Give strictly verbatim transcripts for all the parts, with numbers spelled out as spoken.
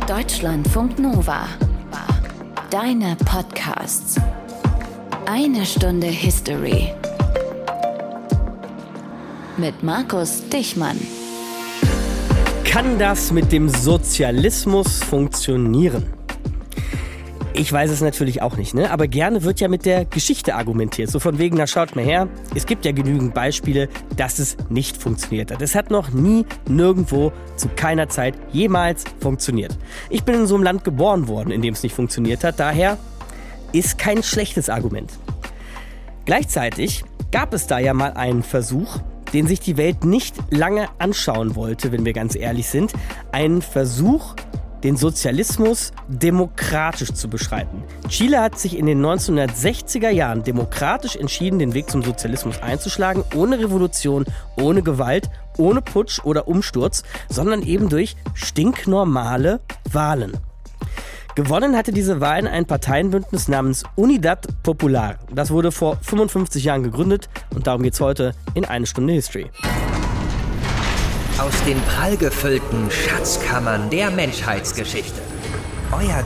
Deutschlandfunk Nova. Deine Podcasts. Eine Stunde History. Mit Markus Dichmann. Kann das mit dem Sozialismus funktionieren? Ich weiß es natürlich auch nicht, ne? Aber gerne wird ja mit der Geschichte argumentiert. So von wegen, na schaut mal her, es gibt ja genügend Beispiele, dass es nicht funktioniert hat. Es hat noch nie, nirgendwo, zu keiner Zeit jemals funktioniert. Ich bin in so einem Land geboren worden, in dem es nicht funktioniert hat. Daher ist kein schlechtes Argument. Gleichzeitig gab es da ja mal einen Versuch, den sich die Welt nicht lange anschauen wollte, wenn wir ganz ehrlich sind. Einen Versuch, den Sozialismus demokratisch zu beschreiten. Chile hat sich in den neunzehnhundertsechziger Jahren demokratisch entschieden, den Weg zum Sozialismus einzuschlagen, ohne Revolution, ohne Gewalt, ohne Putsch oder Umsturz, sondern eben durch stinknormale Wahlen. Gewonnen hatte diese Wahlen ein Parteienbündnis namens Unidad Popular. Das wurde vor fünfundfünfzig Jahren gegründet und darum geht's heute in eine Stunde History. Aus den prallgefüllten Schatzkammern der Menschheitsgeschichte. Euer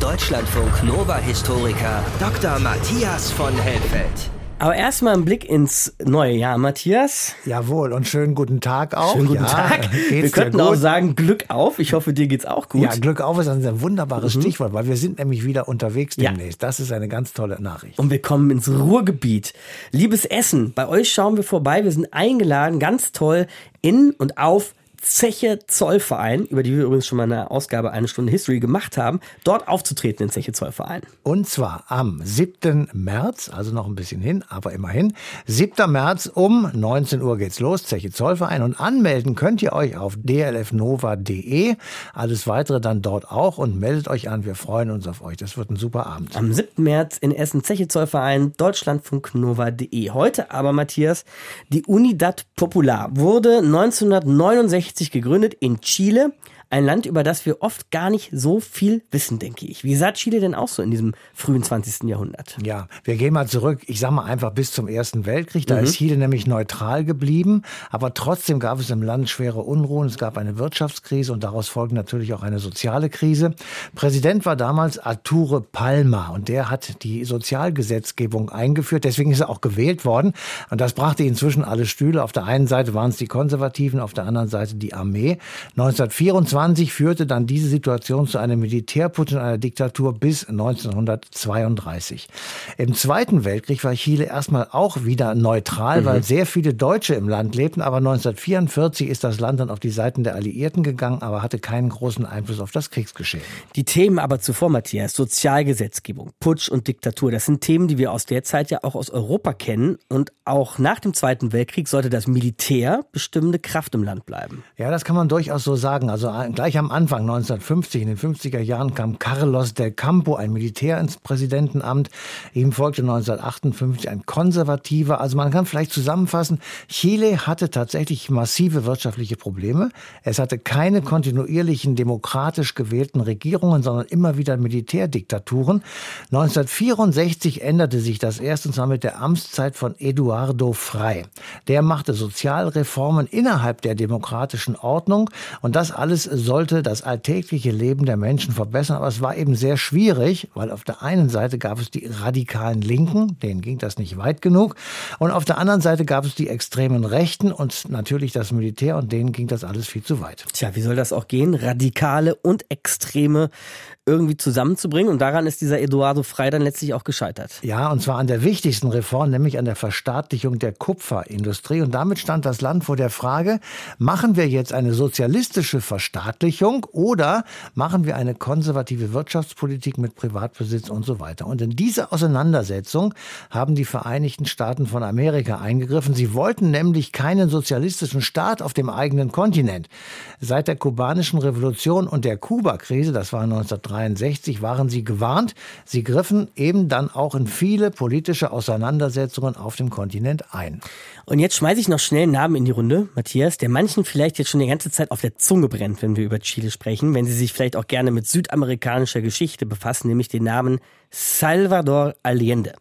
Deutschlandfunk-Nova-Historiker Doktor Matthias von Helfeld. Aber erstmal ein Blick ins neue Jahr, Matthias. Jawohl, und schönen guten Tag auch. Schönen guten ja, Tag. Wir könnten auch sagen, Glück auf. Ich hoffe, dir geht's auch gut. Ja, Glück auf ist ein wunderbares mhm. Stichwort, weil wir sind nämlich wieder unterwegs demnächst. Ja. Das ist eine ganz tolle Nachricht. Und wir kommen ins Ruhrgebiet. Liebes Essen, bei euch schauen wir vorbei. Wir sind eingeladen, ganz toll, in und auf Zeche Zollverein, über die wir übrigens schon mal eine Ausgabe eine Stunde History gemacht haben, dort aufzutreten in Zeche Zollverein. Und zwar am siebten März, also noch ein bisschen hin, aber immerhin. siebten März um neunzehn Uhr geht's los, Zeche Zollverein. Und anmelden könnt ihr euch auf d l f nova punkt d e. Alles weitere dann dort auch und meldet euch an. Wir freuen uns auf euch. Das wird ein super Abend. Am siebten März in Essen, Zeche Zollverein, Deutschlandfunk Nova punkt d e. Heute aber, Matthias, die Unidad Popular wurde neunzehnhundertneunundsechzig gegründet in Chile, ein Land, über das wir oft gar nicht so viel wissen, denke ich. Wie sah Chile denn auch so in diesem frühen zwanzigsten Jahrhundert? Ja, wir gehen mal zurück, ich sag mal einfach bis zum Ersten Weltkrieg. Da mhm. ist Chile nämlich neutral geblieben, aber trotzdem gab es im Land schwere Unruhen. Es gab eine Wirtschaftskrise und daraus folgte natürlich auch eine soziale Krise. Präsident war damals Arturo Palma und der hat die Sozialgesetzgebung eingeführt. Deswegen ist er auch gewählt worden und das brachte ihn zwischen alle Stühle. Auf der einen Seite waren es die Konservativen, auf der anderen Seite die Armee. neunzehnhundertvierundzwanzig führte dann diese Situation zu einem Militärputsch und einer Diktatur bis neunzehnhundertzweiunddreißig. Im Zweiten Weltkrieg war Chile erstmal auch wieder neutral, mhm. weil sehr viele Deutsche im Land lebten. Aber neunzehnhundertvierundvierzig ist das Land dann auf die Seiten der Alliierten gegangen, aber hatte keinen großen Einfluss auf das Kriegsgeschehen. Die Themen aber zuvor, Matthias, Sozialgesetzgebung, Putsch und Diktatur, das sind Themen, die wir aus der Zeit ja auch aus Europa kennen. Und auch nach dem Zweiten Weltkrieg sollte das Militär bestimmende Kraft im Land bleiben. Ja, das kann man durchaus so sagen. Also gleich am Anfang, neunzehnhundertfünfzig, in den fünfziger Jahren, kam Carlos del Campo, ein Militär, ins Präsidentenamt. Ihm folgte neunzehnhundertachtundfünfzig ein Konservativer. Also man kann vielleicht zusammenfassen, Chile hatte tatsächlich massive wirtschaftliche Probleme. Es hatte keine kontinuierlichen demokratisch gewählten Regierungen, sondern immer wieder Militärdiktaturen. neunzehnhundertvierundsechzig änderte sich das erst, und zwar mit der Amtszeit von Eduardo Frei. Der machte Sozialreformen innerhalb der demokratischen Ordnung und das alles sollte das alltägliche Leben der Menschen verbessern. Aber es war eben sehr schwierig, weil auf der einen Seite gab es die radikalen Linken, denen ging das nicht weit genug. Und auf der anderen Seite gab es die extremen Rechten und natürlich das Militär und denen ging das alles viel zu weit. Tja, wie soll das auch gehen? Radikale und Extreme irgendwie zusammenzubringen. Und daran ist dieser Eduardo Frei dann letztlich auch gescheitert. Ja, und zwar an der wichtigsten Reform, nämlich an der Verstaatlichung der Kupferindustrie. Und damit stand das Land vor der Frage, machen wir jetzt eine sozialistische Verstaatlichung oder machen wir eine konservative Wirtschaftspolitik mit Privatbesitz und so weiter. Und in diese Auseinandersetzung haben die Vereinigten Staaten von Amerika eingegriffen. Sie wollten nämlich keinen sozialistischen Staat auf dem eigenen Kontinent. Seit der kubanischen Revolution und der Kuba-Krise, das war neunzehnhundertdreiundsechzig, waren sie gewarnt. Sie griffen eben dann auch in viele politische Auseinandersetzungen auf dem Kontinent ein. Und jetzt schmeiße ich noch schnell einen Namen in die Runde, Matthias, der manchen vielleicht jetzt schon die ganze Zeit auf der Zunge brennt, wenn wir über Chile sprechen, wenn sie sich vielleicht auch gerne mit südamerikanischer Geschichte befassen, nämlich den Namen Salvador Allende.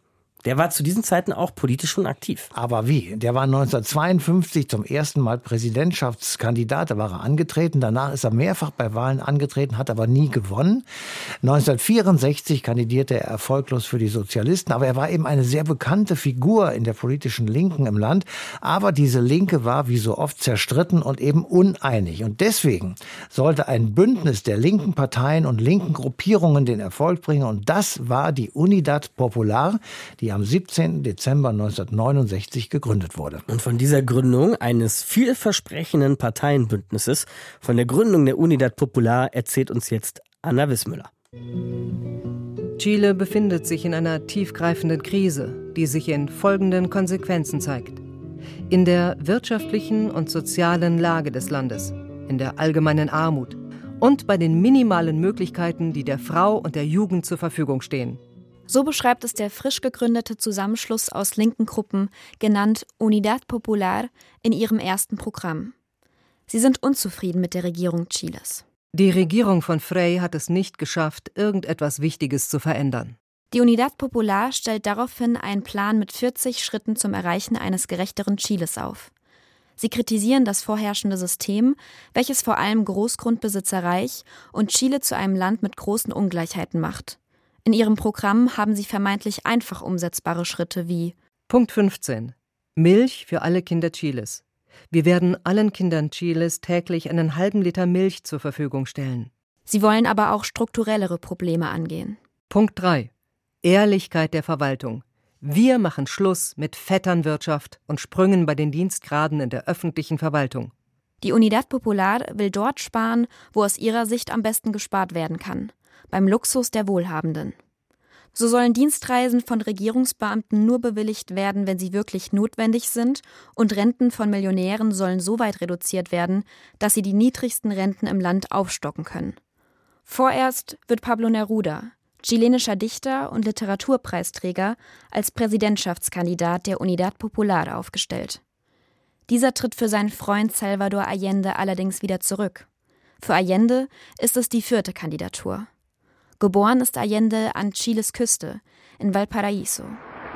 Der war zu diesen Zeiten auch politisch schon aktiv. Aber wie? Der war neunzehnhundertzweiundfünfzig zum ersten Mal Präsidentschaftskandidat. Da war er angetreten. Danach ist er mehrfach bei Wahlen angetreten, hat aber nie gewonnen. neunzehnhundertvierundsechzig kandidierte er erfolglos für die Sozialisten. Aber er war eben eine sehr bekannte Figur in der politischen Linken im Land. Aber diese Linke war wie so oft zerstritten und eben uneinig. Und deswegen sollte ein Bündnis der linken Parteien und linken Gruppierungen den Erfolg bringen. Und das war die Unidad Popular, die am siebzehnten Dezember neunzehnhundertneunundsechzig gegründet wurde. Und von dieser Gründung eines vielversprechenden Parteienbündnisses, von der Gründung der Unidad Popular, erzählt uns jetzt Anna Wissmüller. Chile befindet sich in einer tiefgreifenden Krise, die sich in folgenden Konsequenzen zeigt. In der wirtschaftlichen und sozialen Lage des Landes, in der allgemeinen Armut und bei den minimalen Möglichkeiten, die der Frau und der Jugend zur Verfügung stehen. So beschreibt es der frisch gegründete Zusammenschluss aus linken Gruppen, genannt Unidad Popular, in ihrem ersten Programm. Sie sind unzufrieden mit der Regierung Chiles. Die Regierung von Frei hat es nicht geschafft, irgendetwas Wichtiges zu verändern. Die Unidad Popular stellt daraufhin einen Plan mit vierzig Schritten zum Erreichen eines gerechteren Chiles auf. Sie kritisieren das vorherrschende System, welches vor allem Großgrundbesitzer reich und Chile zu einem Land mit großen Ungleichheiten macht. In ihrem Programm haben sie vermeintlich einfach umsetzbare Schritte wie Punkt fünfzehn. Milch für alle Kinder Chiles. Wir werden allen Kindern Chiles täglich einen halben Liter Milch zur Verfügung stellen. Sie wollen aber auch strukturellere Probleme angehen. Punkt drei. Ehrlichkeit der Verwaltung. Wir machen Schluss mit Vetternwirtschaft und Sprüngen bei den Dienstgraden in der öffentlichen Verwaltung. Die Unidad Popular will dort sparen, wo aus ihrer Sicht am besten gespart werden kann. Beim Luxus der Wohlhabenden. So sollen Dienstreisen von Regierungsbeamten nur bewilligt werden, wenn sie wirklich notwendig sind, und Renten von Millionären sollen so weit reduziert werden, dass sie die niedrigsten Renten im Land aufstocken können. Vorerst wird Pablo Neruda, chilenischer Dichter und Literaturpreisträger, als Präsidentschaftskandidat der Unidad Popular aufgestellt. Dieser tritt für seinen Freund Salvador Allende allerdings wieder zurück. Für Allende ist es die vierte Kandidatur. Geboren ist Allende an Chiles Küste, in Valparaíso.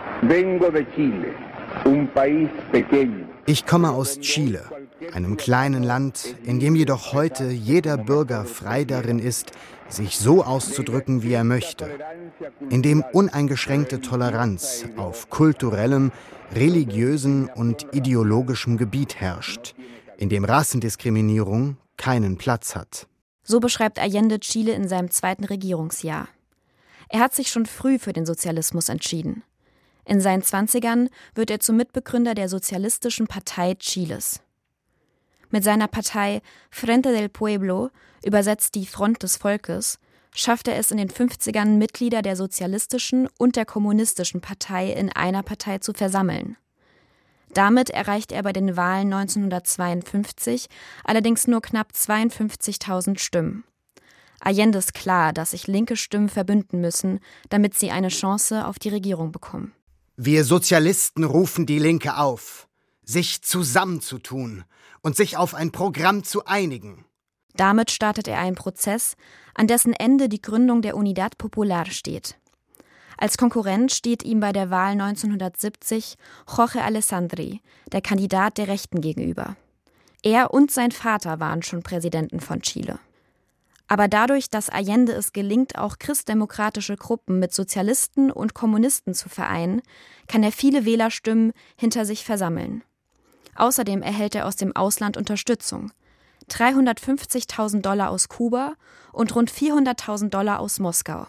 Ich komme aus Chile, einem kleinen Land, in dem jedoch heute jeder Bürger frei darin ist, sich so auszudrücken, wie er möchte, in dem uneingeschränkte Toleranz auf kulturellem, religiösen und ideologischem Gebiet herrscht, in dem Rassendiskriminierung keinen Platz hat. So beschreibt Allende Chile in seinem zweiten Regierungsjahr. Er hat sich schon früh für den Sozialismus entschieden. In seinen Zwanzigern wird er zum Mitbegründer der Sozialistischen Partei Chiles. Mit seiner Partei Frente del Pueblo, übersetzt die Front des Volkes, schafft er es in den fünfzigern, Mitglieder der Sozialistischen und der Kommunistischen Partei in einer Partei zu versammeln. Damit erreicht er bei den Wahlen neunzehnhundertzweiundfünfzig allerdings nur knapp zweiundfünfzigtausend Stimmen. Allende ist klar, dass sich linke Stimmen verbünden müssen, damit sie eine Chance auf die Regierung bekommen. Wir Sozialisten rufen die Linke auf, sich zusammenzutun und sich auf ein Programm zu einigen. Damit startet er einen Prozess, an dessen Ende die Gründung der Unidad Popular steht. Als Konkurrent steht ihm bei der Wahl neunzehnhundertsiebzig Jorge Alessandri, der Kandidat der Rechten, gegenüber. Er und sein Vater waren schon Präsidenten von Chile. Aber dadurch, dass Allende es gelingt, auch christdemokratische Gruppen mit Sozialisten und Kommunisten zu vereinen, kann er viele Wählerstimmen hinter sich versammeln. Außerdem erhält er aus dem Ausland Unterstützung. dreihundertfünfzigtausend Dollar aus Kuba und rund vierhunderttausend Dollar aus Moskau.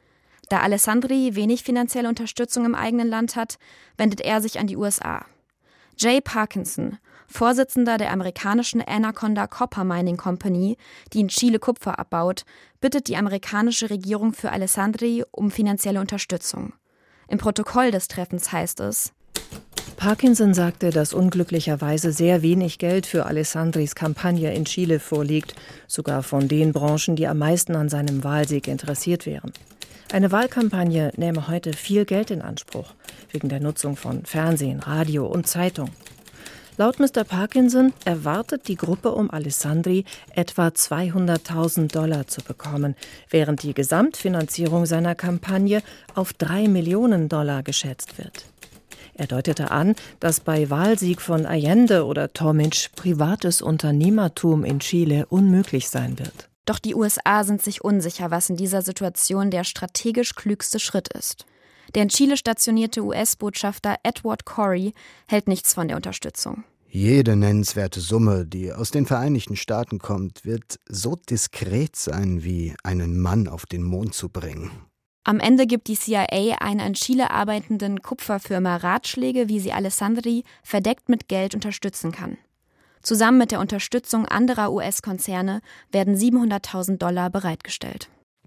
Da Alessandri wenig finanzielle Unterstützung im eigenen Land hat, wendet er sich an die U S A. Jay Parkinson, Vorsitzender der amerikanischen Anaconda Copper Mining Company, die in Chile Kupfer abbaut, bittet die amerikanische Regierung für Alessandri um finanzielle Unterstützung. Im Protokoll des Treffens heißt es: Parkinson sagte, dass unglücklicherweise sehr wenig Geld für Alessandris Kampagne in Chile vorliegt, sogar von den Branchen, die am meisten an seinem Wahlsieg interessiert wären. Eine Wahlkampagne nähme heute viel Geld in Anspruch, wegen der Nutzung von Fernsehen, Radio und Zeitung. Laut Mister Parkinson erwartet die Gruppe um Alessandri etwa zweihunderttausend Dollar zu bekommen, während die Gesamtfinanzierung seiner Kampagne auf drei Millionen Dollar geschätzt wird. Er deutete an, dass bei Wahlsieg von Allende oder Tomic privates Unternehmertum in Chile unmöglich sein wird. Doch die U S A sind sich unsicher, was in dieser Situation der strategisch klügste Schritt ist. Der in Chile stationierte U S-Botschafter Edward Corey hält nichts von der Unterstützung. Jede nennenswerte Summe, die aus den Vereinigten Staaten kommt, wird so diskret sein, wie einen Mann auf den Mond zu bringen. Am Ende gibt die C I A einer in Chile arbeitenden Kupferfirma Ratschläge, wie sie Alessandri verdeckt mit Geld unterstützen kann. Zusammen mit der Unterstützung anderer U S-Konzerne werden siebenhunderttausend Dollar bereitgestellt.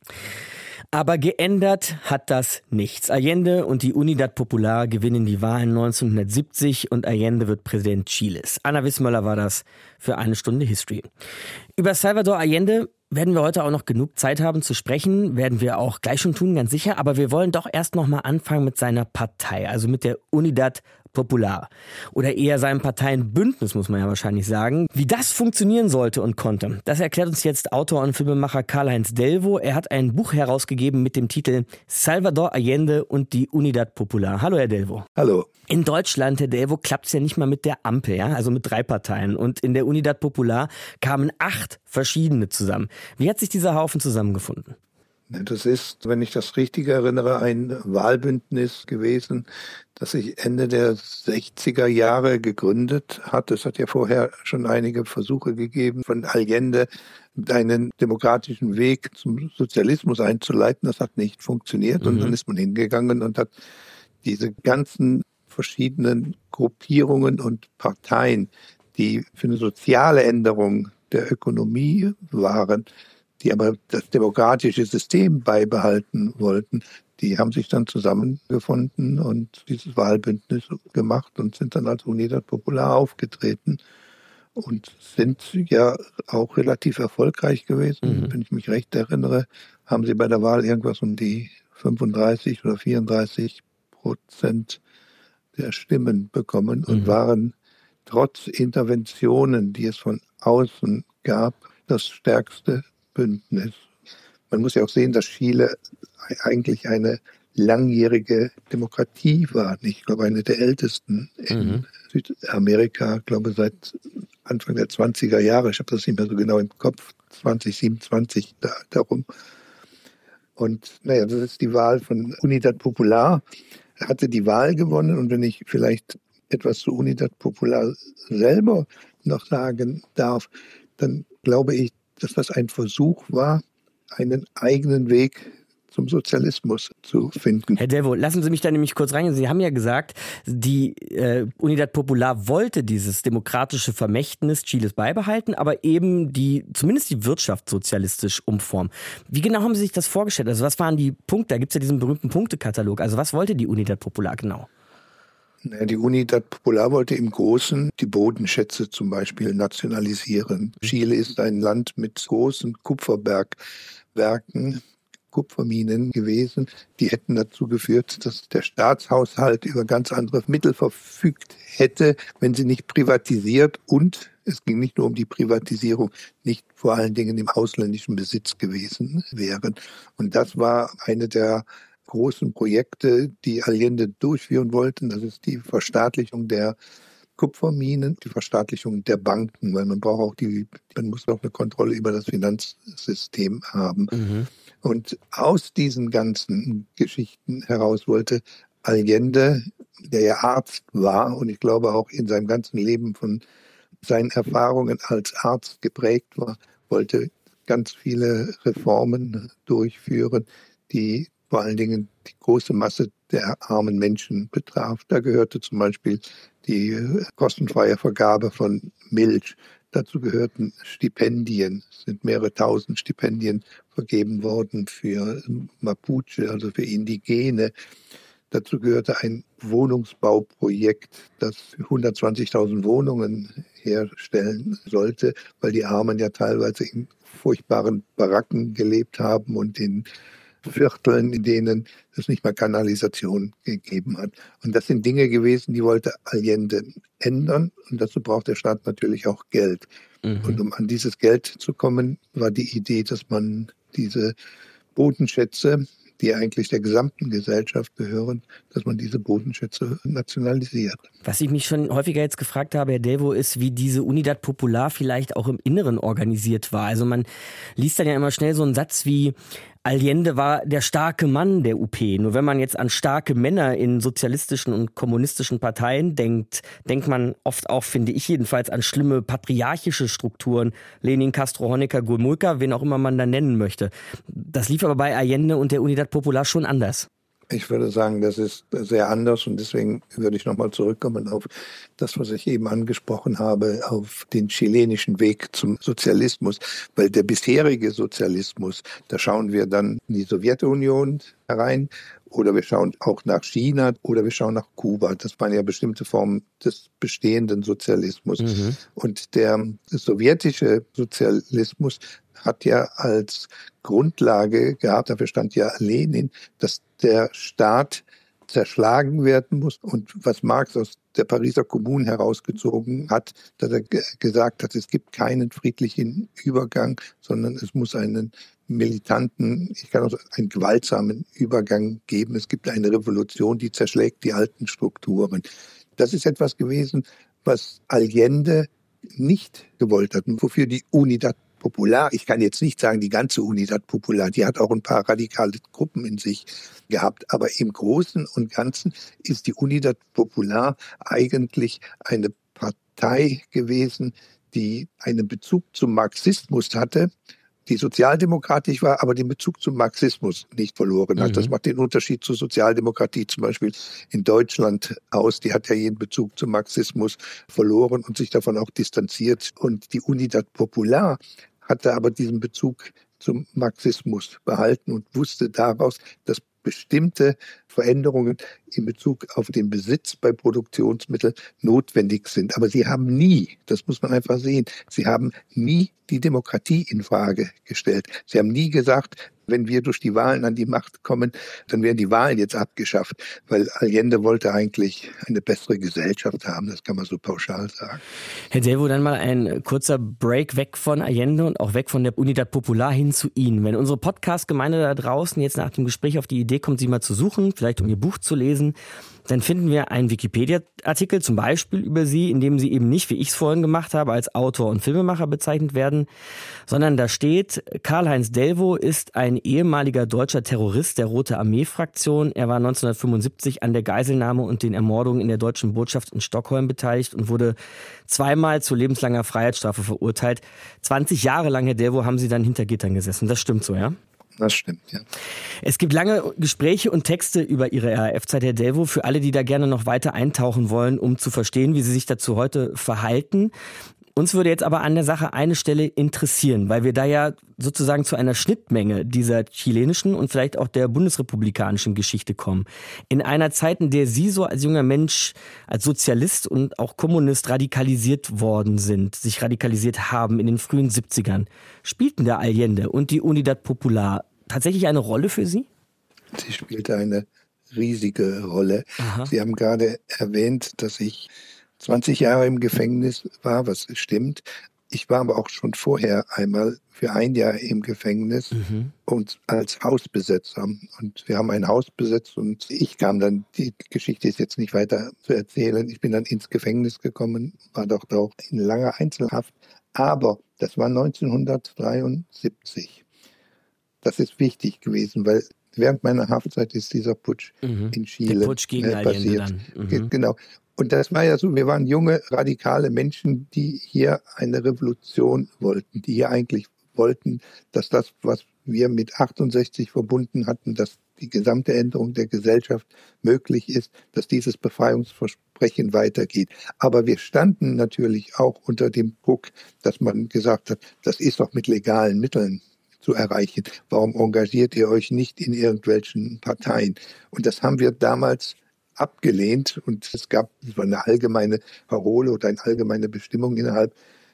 Aber geändert hat das nichts. Allende und die Unidad Popular gewinnen die Wahlen neunzehnhundertsiebzig und Allende wird Präsident Chiles. Anna Wissmöller war das für eine Stunde History. Über Salvador Allende werden wir heute auch noch genug Zeit haben zu sprechen, werden wir auch gleich schon tun, ganz sicher. Aber wir wollen doch erst noch mal anfangen mit seiner Partei, also mit der Unidad Popular. Oder eher seinem Parteienbündnis, muss man ja wahrscheinlich sagen. Wie das funktionieren sollte und konnte, das erklärt uns jetzt Autor und Filmemacher Karl-Heinz Delvaux. Er hat ein Buch herausgegeben mit dem Titel Salvador Allende und die Unidad Popular. Hallo, Herr Delvaux. Hallo. In Deutschland, Herr Delvaux, klappt es ja nicht mal mit der Ampel, ja, also mit drei Parteien. Und in der Unidad Popular kamen acht verschiedene zusammen. Wie hat sich dieser Haufen zusammengefunden? Das ist, wenn ich das richtig erinnere, ein Wahlbündnis gewesen, das sich Ende der sechziger Jahre gegründet hat. Es hat ja vorher schon einige Versuche gegeben, von Allende einen demokratischen Weg zum Sozialismus einzuleiten. Das hat nicht funktioniert. Mhm. Und dann ist man hingegangen und hat diese ganzen verschiedenen Gruppierungen und Parteien, die für eine soziale Änderung der Ökonomie waren, die aber das demokratische System beibehalten wollten, die haben sich dann zusammengefunden und dieses Wahlbündnis gemacht und sind dann als Unidad Popular aufgetreten und sind ja auch relativ erfolgreich gewesen. Mhm. Wenn ich mich recht erinnere, haben sie bei der Wahl irgendwas um die fünfunddreißig oder vierunddreißig Prozent der Stimmen bekommen und mhm. waren trotz Interventionen, die es von außen gab, das stärkste Bündnis. Man muss ja auch sehen, dass Chile eigentlich eine langjährige Demokratie war. Ich glaube, eine der ältesten in mhm. Südamerika, ich glaube seit Anfang der zwanziger Jahre. Ich habe das nicht mehr so genau im Kopf, zwanzig siebenundzwanzig da, darum. Und naja, das ist die Wahl von Unidad Popular. Er hatte die Wahl gewonnen und wenn ich vielleicht etwas zu Unidad Popular selber noch sagen darf, dann glaube ich, dass das ein Versuch war, einen eigenen Weg zum Sozialismus zu finden. Herr Delvaux, lassen Sie mich da nämlich kurz reingehen. Sie haben ja gesagt, die äh, Unidad Popular wollte dieses demokratische Vermächtnis Chiles beibehalten, aber eben die, zumindest die Wirtschaft sozialistisch umformen. Wie genau haben Sie sich das vorgestellt? Also was waren die Punkte? Da gibt es ja diesen berühmten Punktekatalog. Also was wollte die Unidad Popular genau? Die Unidad Popular wollte im Großen die Bodenschätze zum Beispiel nationalisieren. Chile ist ein Land mit großen Kupferbergwerken, Kupferminen gewesen. Die hätten dazu geführt, dass der Staatshaushalt über ganz andere Mittel verfügt hätte, wenn sie nicht privatisiert und es ging nicht nur um die Privatisierung, nicht vor allen Dingen im ausländischen Besitz gewesen wären. Und das war eine der großen Projekte, die Allende durchführen wollten. Das ist die Verstaatlichung der Kupferminen, die Verstaatlichung der Banken, weil man braucht auch die, man muss auch eine Kontrolle über das Finanzsystem haben. Mhm. Und aus diesen ganzen Geschichten heraus wollte Allende, der ja Arzt war und ich glaube auch in seinem ganzen Leben von seinen Erfahrungen als Arzt geprägt war, wollte ganz viele Reformen durchführen, die vor allen Dingen die große Masse der armen Menschen betraf. Da gehörte zum Beispiel die kostenfreie Vergabe von Milch. Dazu gehörten Stipendien. Es sind mehrere tausend Stipendien vergeben worden für Mapuche, also für Indigene. Dazu gehörte ein Wohnungsbauprojekt, das hundertzwanzigtausend Wohnungen herstellen sollte, weil die Armen ja teilweise in furchtbaren Baracken gelebt haben und in Vierteln, in denen es nicht mehr Kanalisation gegeben hat. Und das sind Dinge gewesen, die wollte Allende ändern. Und dazu braucht der Staat natürlich auch Geld. Mhm. Und um an dieses Geld zu kommen, war die Idee, dass man diese Bodenschätze, die eigentlich der gesamten Gesellschaft gehören, dass man diese Bodenschätze nationalisiert. Was ich mich schon häufiger jetzt gefragt habe, Herr Delvaux, ist, wie diese Unidad Popular vielleicht auch im Inneren organisiert war. Also man liest dann ja immer schnell so einen Satz wie: Allende war der starke Mann der U P. Nur wenn man jetzt an starke Männer in sozialistischen und kommunistischen Parteien denkt, denkt man oft auch, finde ich jedenfalls, an schlimme patriarchische Strukturen. Lenin, Castro, Honecker, Gomulka, wen auch immer man da nennen möchte. Das lief aber bei Allende und der Unidad Popular schon anders. Ich würde sagen, das ist sehr anders und deswegen würde ich nochmal zurückkommen auf das, was ich eben angesprochen habe, auf den chilenischen Weg zum Sozialismus. Weil der bisherige Sozialismus, da schauen wir dann in die Sowjetunion herein oder wir schauen auch nach China oder wir schauen nach Kuba. Das waren ja bestimmte Formen des bestehenden Sozialismus. Mhm. Und der sowjetische Sozialismus hat ja als Grundlage gehabt, dafür stand ja Lenin, dass der Staat zerschlagen werden muss. Und was Marx aus der Pariser Kommune herausgezogen hat, dass er g- gesagt hat, es gibt keinen friedlichen Übergang, sondern es muss einen militanten, ich kann auch sagen, einen gewaltsamen Übergang geben. Es gibt eine Revolution, die zerschlägt die alten Strukturen. Das ist etwas gewesen, was Allende nicht gewollt hat und wofür die Unidad Popular, ich kann jetzt nicht sagen, die ganze Unidad Popular, die hat auch ein paar radikale Gruppen in sich gehabt, aber im Großen und Ganzen ist die Unidad Popular eigentlich eine Partei gewesen, die einen Bezug zum Marxismus hatte, die sozialdemokratisch war, aber den Bezug zum Marxismus nicht verloren hat. Mhm. Das macht den Unterschied zur Sozialdemokratie zum Beispiel in Deutschland aus. Die hat ja jeden Bezug zum Marxismus verloren und sich davon auch distanziert. Und die Unidad Popular hatte aber diesen Bezug zum Marxismus behalten und wusste daraus, dass bestimmte Veränderungen in Bezug auf den Besitz bei Produktionsmitteln notwendig sind. Aber sie haben nie, das muss man einfach sehen, sie haben nie die Demokratie in Frage gestellt. Sie haben nie gesagt, wenn wir durch die Wahlen an die Macht kommen, dann werden die Wahlen jetzt abgeschafft, weil Allende wollte eigentlich eine bessere Gesellschaft haben, das kann man so pauschal sagen. Herr Delvaux, dann mal ein kurzer Break weg von Allende und auch weg von der Unidad Popular hin zu Ihnen. Wenn unsere Podcast-Gemeinde da draußen jetzt nach dem Gespräch auf die Idee kommt, Sie mal zu suchen, vielleicht um Ihr Buch zu lesen, dann finden wir einen Wikipedia-Artikel zum Beispiel über Sie, in dem Sie eben nicht, wie ich es vorhin gemacht habe, als Autor und Filmemacher bezeichnet werden, sondern da steht, Karl-Heinz Delvaux ist ein ehemaliger deutscher Terrorist der Rote Armee-Fraktion. Er war neunzehnhundertfünfundsiebzig an der Geiselnahme und den Ermordungen in der deutschen Botschaft in Stockholm beteiligt und wurde zweimal zu lebenslanger Freiheitsstrafe verurteilt. zwanzig Jahre lang, Herr Delvaux, haben Sie dann hinter Gittern gesessen. Das stimmt so, ja? Das stimmt, ja. Es gibt lange Gespräche und Texte über Ihre R A F-Zeit, Herr Delvaux, für alle, die da gerne noch weiter eintauchen wollen, um zu verstehen, wie Sie sich dazu heute verhalten. Uns würde jetzt aber an der Sache eine Stelle interessieren, weil wir da ja sozusagen zu einer Schnittmenge dieser chilenischen und vielleicht auch der bundesrepublikanischen Geschichte kommen. In einer Zeit, in der Sie so als junger Mensch, als Sozialist und auch Kommunist radikalisiert worden sind, sich radikalisiert haben in den frühen siebzigern, spielten der Allende und die Unidad Popular tatsächlich eine Rolle für Sie? Sie spielte eine riesige Rolle. Aha. Sie haben gerade erwähnt, dass ich zwanzig Jahre im Gefängnis war, was stimmt. Ich war aber auch schon vorher einmal für ein Jahr im Gefängnis mhm. und als Hausbesetzer. Und wir haben ein Haus besetzt und ich kam dann, die Geschichte ist jetzt nicht weiter zu erzählen, ich bin dann ins Gefängnis gekommen, war dort auch in langer Einzelhaft. Aber das war neunzehnhundertdreiundsiebzig. Das ist wichtig gewesen, weil während meiner Haftzeit ist dieser Putsch mhm. in Chile Der Putsch gegen äh, passiert. Allende dann. Mhm. Genau. Und das war ja so, wir waren junge, radikale Menschen, die hier eine Revolution wollten, die hier eigentlich wollten, dass das, was wir mit achtundsechzig verbunden hatten, dass die gesamte Änderung der Gesellschaft möglich ist, dass dieses Befreiungsversprechen weitergeht. Aber wir standen natürlich auch unter dem Druck, dass man gesagt hat, das ist doch mit legalen Mitteln zu erreichen. Warum engagiert ihr euch nicht in irgendwelchen Parteien? Und das haben wir damals abgelehnt und es gab es war eine allgemeine Parole oder eine allgemeine Bestimmung innerhalb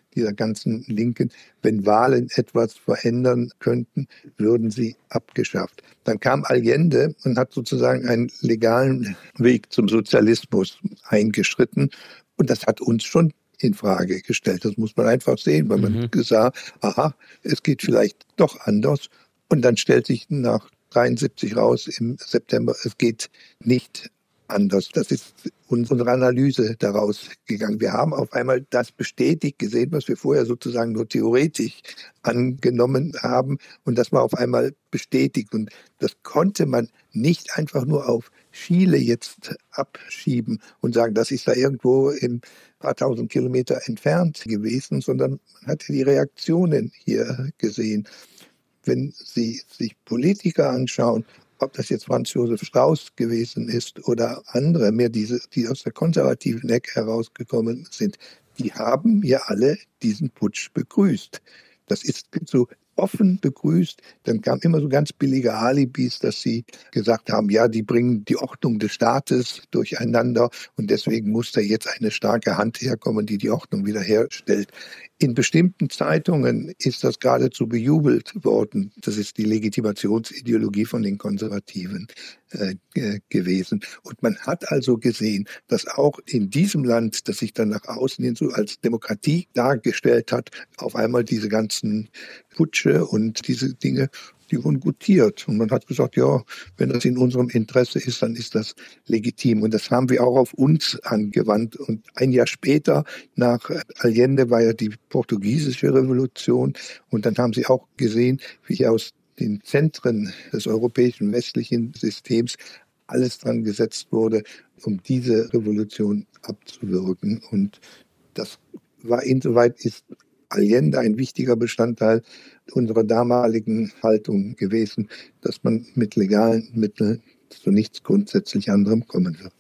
dieser ganzen Linken, wenn Wahlen etwas verändern könnten, würden sie abgeschafft. Dann kam Allende und hat sozusagen einen legalen Weg zum Sozialismus eingeschritten. Und das hat uns schon in Frage gestellt. Das muss man einfach sehen, weil man mhm. sah, aha, es geht vielleicht doch anders. Und dann stellt sich nach dreiundsiebzig raus im September, es geht nicht anders. Das ist unsere Analyse daraus gegangen. Wir haben auf einmal das bestätigt gesehen, was wir vorher sozusagen nur theoretisch angenommen haben. Und das war auf einmal bestätigt. Und das konnte man nicht einfach nur auf Chile jetzt abschieben und sagen, das ist da irgendwo im paar tausend Kilometer entfernt gewesen, sondern man hatte die Reaktionen hier gesehen. Wenn Sie sich Politiker anschauen, ob das jetzt Franz Josef Strauß gewesen ist oder andere, mehr diese, die aus der konservativen Ecke herausgekommen sind, die haben ja alle diesen Putsch begrüßt. Das ist so offen begrüßt. Dann kamen immer so ganz billige Alibis, dass sie gesagt haben, ja, die bringen die Ordnung des Staates durcheinander und deswegen muss da jetzt eine starke Hand herkommen, die die Ordnung wiederherstellt. In bestimmten Zeitungen ist das geradezu bejubelt worden. Das ist die Legitimationsideologie von den Konservativen äh, gewesen. Und man hat also gesehen, dass auch in diesem Land, das sich dann nach außen hin so als Demokratie dargestellt hat, auf einmal diese ganzen Putsche und diese Dinge, die wurden gutiert. Und man hat gesagt, ja, wenn das in unserem Interesse ist, dann ist das legitim. Und das haben wir auch auf uns angewandt. Und ein Jahr später, nach Allende, war ja die portugiesische Revolution. Und dann haben sie auch gesehen, wie aus den Zentren des europäischen westlichen Systems alles dran gesetzt wurde, um diese Revolution abzuwirken. Und das war insoweit ist Allende ein wichtiger Bestandteil unserer damaligen Haltung gewesen, dass man mit legalen Mitteln zu nichts grundsätzlich anderem kommen wird.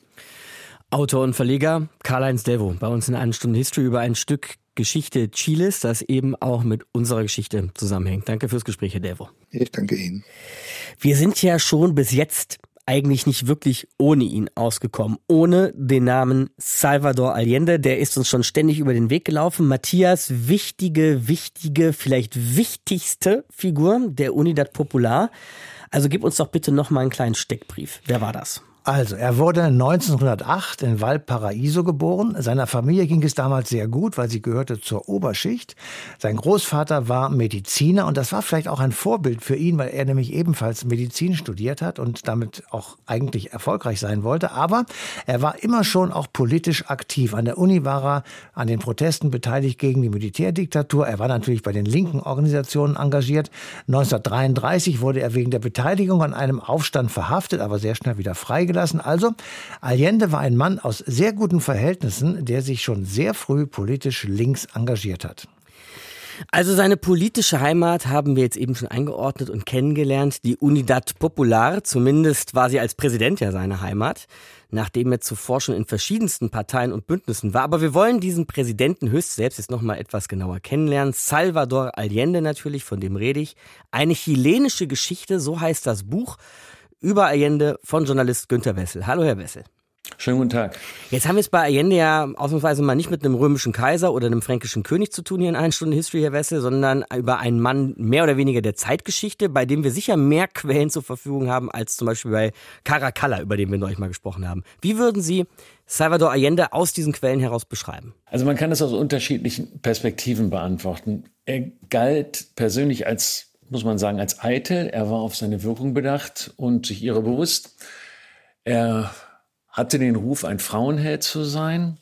Autor und Verleger Karl-Heinz Delvaux bei uns in einer Stunde History über ein Stück Geschichte Chiles, das eben auch mit unserer Geschichte zusammenhängt. Danke fürs Gespräch, Herr Delvaux. Ich danke Ihnen. Wir sind ja schon bis jetzt eigentlich nicht wirklich ohne ihn ausgekommen. Ohne den Namen Salvador Allende, der ist uns schon ständig über den Weg gelaufen. Matthias, wichtige, wichtige, vielleicht wichtigste Figur der Unidad Popular. Also gib uns doch bitte noch mal einen kleinen Steckbrief. Wer war das? Also, er wurde neunzehnhundertacht in Valparaiso geboren. Seiner Familie ging es damals sehr gut, weil sie gehörte zur Oberschicht. Sein Großvater war Mediziner und das war vielleicht auch ein Vorbild für ihn, weil er nämlich ebenfalls Medizin studiert hat und damit auch eigentlich erfolgreich sein wollte. Aber er war immer schon auch politisch aktiv. An der Uni war er an den Protesten beteiligt gegen die Militärdiktatur. Er war natürlich bei den linken Organisationen engagiert. neunzehnhundertdreiunddreißig wurde er wegen der Beteiligung an einem Aufstand verhaftet, aber sehr schnell wieder freigelassen. Also, Allende war ein Mann aus sehr guten Verhältnissen, der sich schon sehr früh politisch links engagiert hat. Also seine politische Heimat haben wir jetzt eben schon eingeordnet und kennengelernt. Die Unidad Popular, zumindest war sie als Präsident ja seine Heimat, nachdem er zuvor schon in verschiedensten Parteien und Bündnissen war. Aber wir wollen diesen Präsidenten höchst selbst jetzt noch mal etwas genauer kennenlernen. Salvador Allende natürlich, von dem rede ich. Eine chilenische Geschichte, so heißt das Buch über Allende von Journalist Günter Wessel. Hallo, Herr Wessel. Schönen guten Tag. Jetzt haben wir es bei Allende ja ausnahmsweise mal nicht mit einem römischen Kaiser oder einem fränkischen König zu tun hier in einer Stunde History, Herr Wessel, sondern über einen Mann mehr oder weniger der Zeitgeschichte, bei dem wir sicher mehr Quellen zur Verfügung haben als zum Beispiel bei Caracalla, über den wir neulich mal gesprochen haben. Wie würden Sie Salvador Allende aus diesen Quellen heraus beschreiben? Also man kann das aus unterschiedlichen Perspektiven beantworten. Er galt persönlich als, muss man sagen, als eitel. Er war auf seine Wirkung bedacht und sich ihrer bewusst. Er hatte den Ruf, ein Frauenheld zu sein.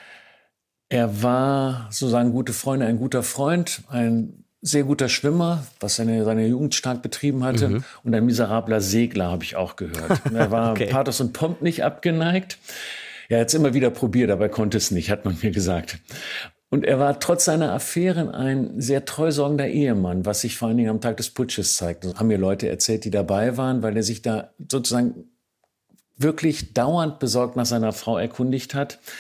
Er war, sozusagen, gute Freunde, ein guter Freund, ein sehr guter Schwimmer, was seine, seine Jugend stark betrieben hatte. Mhm. Und ein miserabler Segler, habe ich auch gehört. Er war okay. Pathos und Pomp nicht abgeneigt. Er hat es immer wieder probiert, aber er konnte es nicht, hat man mir gesagt. Und er war trotz seiner Affären ein sehr treusorgender Ehemann, was sich vor allen Dingen am Tag des Putsches zeigt. Das haben mir Leute erzählt, die dabei waren, weil er sich da sozusagen wirklich dauernd besorgt nach seiner Frau erkundigt hat.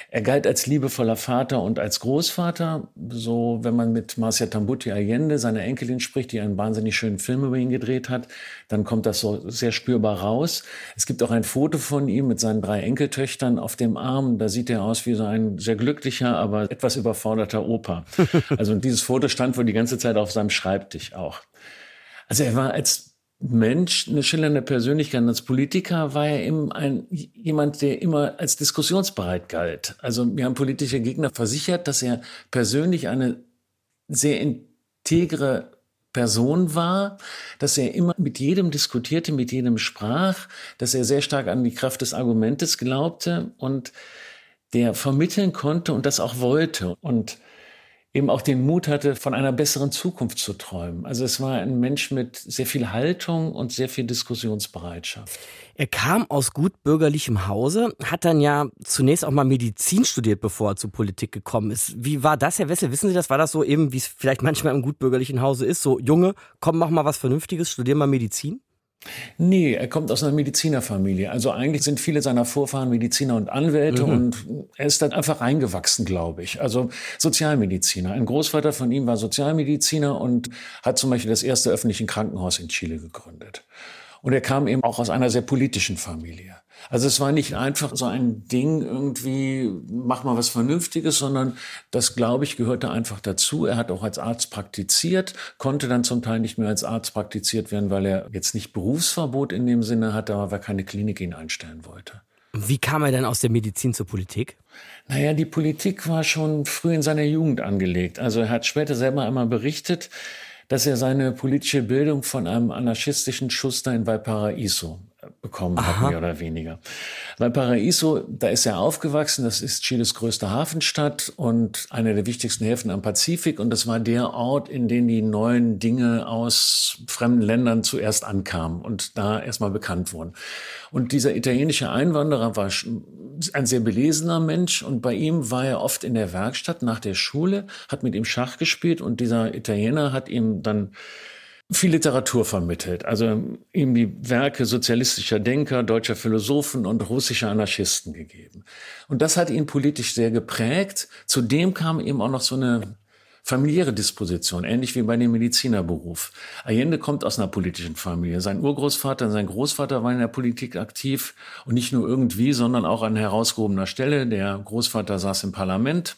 Er galt als liebevoller Vater und als Großvater. So, wenn man mit Marcia Tambuti Allende, seiner Enkelin, spricht, die einen wahnsinnig schönen Film über ihn gedreht hat, dann kommt das so sehr spürbar raus. Es gibt auch ein Foto von ihm mit seinen drei Enkeltöchtern auf dem Arm. Da sieht er aus wie so ein sehr glücklicher, aber etwas überforderter Opa. Also dieses Foto stand wohl die ganze Zeit auf seinem Schreibtisch auch. Also er war als Mensch, eine schillernde Persönlichkeit. Und als Politiker war er eben ein, jemand, der immer als diskussionsbereit galt. Also mir haben politische Gegner versichert, dass er persönlich eine sehr integre Person war, dass er immer mit jedem diskutierte, mit jedem sprach, dass er sehr stark an die Kraft des Argumentes glaubte und der vermitteln konnte und das auch wollte. Und eben auch den Mut hatte, von einer besseren Zukunft zu träumen. Also es war ein Mensch mit sehr viel Haltung und sehr viel Diskussionsbereitschaft. Er kam aus gut bürgerlichem Hause, hat dann ja zunächst auch mal Medizin studiert, bevor er zur Politik gekommen ist. Wie war das, Herr Wessel? Wissen Sie das? War das so eben, wie es vielleicht manchmal im gut bürgerlichen Hause ist? So, Junge, komm, mach mal was Vernünftiges, studier mal Medizin? Nee, er kommt aus einer Medizinerfamilie. Also eigentlich sind viele seiner Vorfahren Mediziner und Anwälte mhm. und er ist dann einfach reingewachsen, glaube ich. Also Sozialmediziner. Ein Großvater von ihm war Sozialmediziner und hat zum Beispiel das erste öffentliche Krankenhaus in Chile gegründet. Und er kam eben auch aus einer sehr politischen Familie. Also es war nicht einfach so ein Ding irgendwie, mach mal was Vernünftiges, sondern das, glaube ich, gehörte einfach dazu. Er hat auch als Arzt praktiziert, konnte dann zum Teil nicht mehr als Arzt praktiziert werden, weil er jetzt nicht Berufsverbot in dem Sinne hatte, aber weil keine Klinik ihn einstellen wollte. Wie kam er denn aus der Medizin zur Politik? Naja, die Politik war schon früh in seiner Jugend angelegt. Also er hat später selber einmal berichtet, dass er seine politische Bildung von einem anarchistischen Schuster in Valparaíso bekommen hat, Aha. mehr oder weniger. Valparaíso, da ist er aufgewachsen, das ist Chiles größte Hafenstadt und einer der wichtigsten Häfen am Pazifik und das war der Ort, in dem die neuen Dinge aus fremden Ländern zuerst ankamen und da erstmal bekannt wurden. Und dieser italienische Einwanderer war ein sehr belesener Mensch und bei ihm war er oft in der Werkstatt nach der Schule, hat mit ihm Schach gespielt und dieser Italiener hat ihm dann viel Literatur vermittelt, also ihm die Werke sozialistischer Denker, deutscher Philosophen und russischer Anarchisten gegeben. Und das hat ihn politisch sehr geprägt. Zudem kam eben auch noch so eine familiäre Disposition, ähnlich wie bei dem Medizinerberuf. Allende kommt aus einer politischen Familie. Sein Urgroßvater und sein Großvater waren in der Politik aktiv und nicht nur irgendwie, sondern auch an herausgehobener Stelle. Der Großvater saß im Parlament.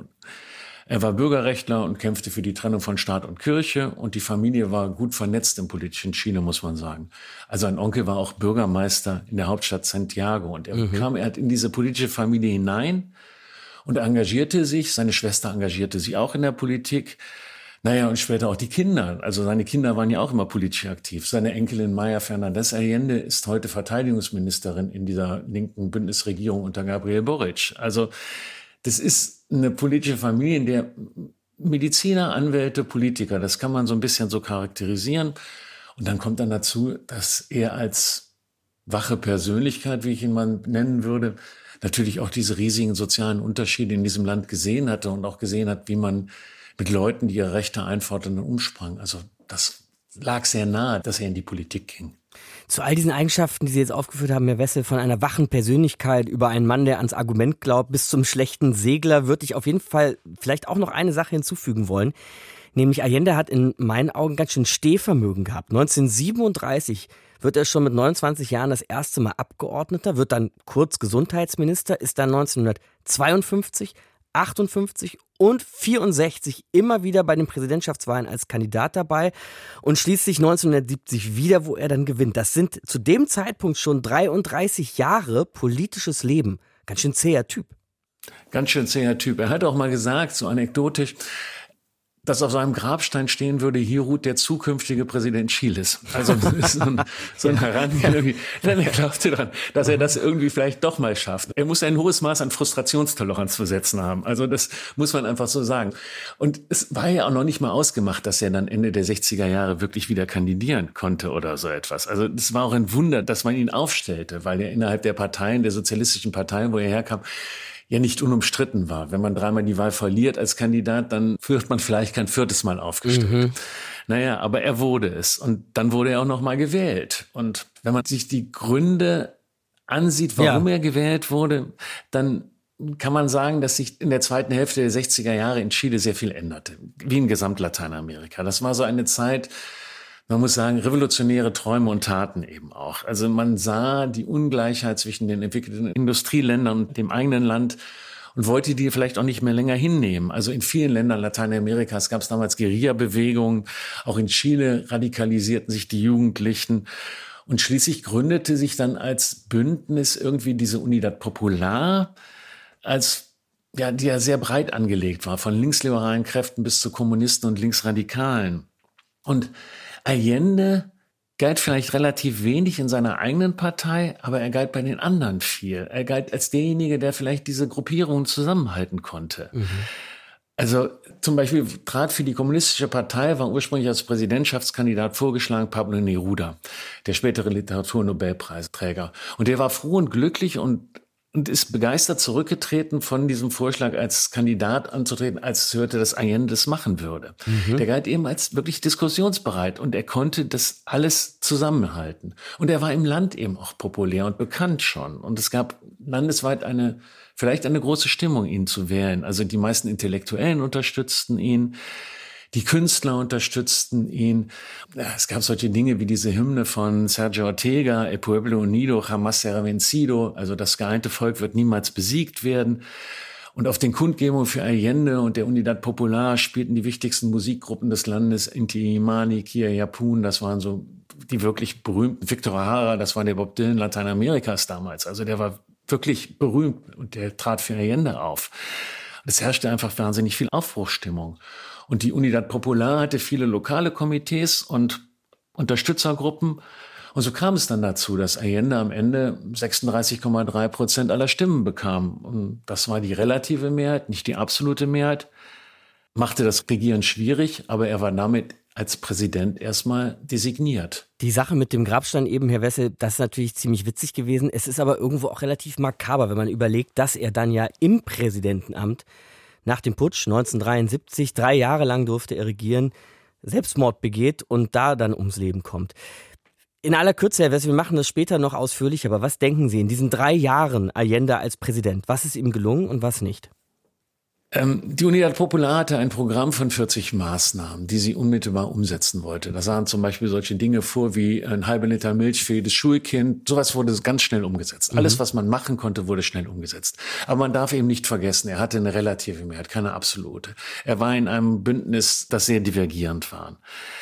Er war Bürgerrechtler und kämpfte für die Trennung von Staat und Kirche und die Familie war gut vernetzt im politischen Chile, muss man sagen. Also ein Onkel war auch Bürgermeister in der Hauptstadt Santiago und er mhm. kam, er hat in diese politische Familie hinein und er engagierte sich, seine Schwester engagierte sich auch in der Politik. Naja, und später auch die Kinder. Also seine Kinder waren ja auch immer politisch aktiv. Seine Enkelin Maya Fernandez Allende ist heute Verteidigungsministerin in dieser linken Bündnisregierung unter Gabriel Boric. Also das ist eine politische Familie, in der Mediziner, Anwälte, Politiker, das kann man so ein bisschen so charakterisieren. Und dann kommt dann dazu, dass er als wache Persönlichkeit, wie ich ihn mal nennen würde, natürlich auch diese riesigen sozialen Unterschiede in diesem Land gesehen hatte und auch gesehen hat, wie man mit Leuten, die ihre Rechte einfordern, umsprang. Also das lag sehr nahe, dass er in die Politik ging. Zu all diesen Eigenschaften, die Sie jetzt aufgeführt haben, Herr Wessel, von einer wachen Persönlichkeit über einen Mann, der ans Argument glaubt, bis zum schlechten Segler, würde ich auf jeden Fall vielleicht auch noch eine Sache hinzufügen wollen. Nämlich Allende hat in meinen Augen ganz schön Stehvermögen gehabt. neunzehnhundertsiebenunddreißig wird er schon mit neunundzwanzig Jahren das erste Mal Abgeordneter, wird dann kurz Gesundheitsminister, ist dann neunzehnhundertzweiundfünfzig, achtundfünfzig und vierundsechzig immer wieder bei den Präsidentschaftswahlen als Kandidat dabei und schließlich neunzehnhundertsiebzig wieder, wo er dann gewinnt. Das sind zu dem Zeitpunkt schon dreiunddreißig Jahre politisches Leben. Ganz schön zäher Typ. Ganz schön zäher Typ. Er hat auch mal gesagt, so anekdotisch, dass auf seinem Grabstein stehen würde, hier ruht der zukünftige Präsident Chiles. Also das ist so ein, so ein Herangehen. Denn er glaubte dran, dass er das irgendwie vielleicht doch mal schafft. Er muss ein hohes Maß an Frustrationstoleranz besetzen haben. Also das muss man einfach so sagen. Und es war ja auch noch nicht mal ausgemacht, dass er dann Ende der sechziger Jahre wirklich wieder kandidieren konnte oder so etwas. Also das war auch ein Wunder, dass man ihn aufstellte, weil er innerhalb der Parteien, der sozialistischen Parteien, wo er herkam, ja nicht unumstritten war. Wenn man dreimal die Wahl verliert als Kandidat, dann wird man vielleicht kein viertes Mal aufgestellt. Mhm. Naja, aber er wurde es. Und dann wurde er auch noch mal gewählt. Und wenn man sich die Gründe ansieht, warum ja. er gewählt wurde, dann kann man sagen, dass sich in der zweiten Hälfte der sechziger Jahre in Chile sehr viel änderte, wie in Gesamt-Lateinamerika. Das war so eine Zeit, man muss sagen, revolutionäre Träume und Taten eben auch. Also man sah die Ungleichheit zwischen den entwickelten Industrieländern und dem eigenen Land und wollte die vielleicht auch nicht mehr länger hinnehmen. Also in vielen Ländern Lateinamerikas gab es damals Guerilla-Bewegungen, auch in Chile radikalisierten sich die Jugendlichen. Und schließlich gründete sich dann als Bündnis irgendwie diese Unidad Popular, als ja, die ja sehr breit angelegt war, von linksliberalen Kräften bis zu Kommunisten und Linksradikalen. Und Allende galt vielleicht relativ wenig in seiner eigenen Partei, aber er galt bei den anderen viel. Er galt als derjenige, der vielleicht diese Gruppierungen zusammenhalten konnte. Mhm. Also zum Beispiel trat für die Kommunistische Partei, war ursprünglich als Präsidentschaftskandidat vorgeschlagen Pablo Neruda, der spätere Literaturnobelpreisträger. Und der war froh und glücklich und Und ist begeistert zurückgetreten von diesem Vorschlag, als Kandidat anzutreten, als es hörte, dass Allende das machen würde. Mhm. Der galt eben als wirklich diskussionsbereit und er konnte das alles zusammenhalten. Und er war im Land eben auch populär und bekannt schon. Und es gab landesweit eine, vielleicht eine große Stimmung, ihn zu wählen. Also die meisten Intellektuellen unterstützten ihn. Die Künstler unterstützten ihn. Ja, es gab solche Dinge wie diese Hymne von Sergio Ortega, El Pueblo Unido Jamás será vencido, also das geeinte Volk wird niemals besiegt werden. Und auf den Kundgebungen für Allende und der Unidad Popular spielten die wichtigsten Musikgruppen des Landes, Inti Illimani, Kia Yapun, das waren so die wirklich berühmten, Victor Jara, das war der Bob Dylan Lateinamerikas damals, also der war wirklich berühmt und der trat für Allende auf. Es herrschte einfach wahnsinnig viel Aufbruchsstimmung. Und die Unidad Popular hatte viele lokale Komitees und Unterstützergruppen. Und so kam es dann dazu, dass Allende am Ende sechsunddreißig Komma drei Prozent aller Stimmen bekam. Und das war die relative Mehrheit, nicht die absolute Mehrheit. Machte das Regieren schwierig, aber er war damit als Präsident erstmal designiert. Die Sache mit dem Grabstein eben, Herr Wessel, das ist natürlich ziemlich witzig gewesen. Es ist aber irgendwo auch relativ makaber, wenn man überlegt, dass er dann ja im Präsidentenamt nach dem Putsch neunzehnhundertdreiundsiebzig, drei Jahre lang durfte er regieren, Selbstmord begeht und da dann ums Leben kommt. In aller Kürze, Herr Wessel, wir machen das später noch ausführlich, aber was denken Sie in diesen drei Jahren Allende als Präsident? Was ist ihm gelungen und was nicht? Ähm, die Unidad Popular hatte ein Programm von vierzig Maßnahmen, die sie unmittelbar umsetzen wollte. Da sahen zum Beispiel solche Dinge vor wie ein halber Liter Milch für jedes Schulkind. Sowas wurde ganz schnell umgesetzt. Mhm. Alles, was man machen konnte, wurde schnell umgesetzt. Aber man darf eben nicht vergessen, er hatte eine relative Mehrheit, keine absolute. Er war in einem Bündnis, das sehr divergierend war.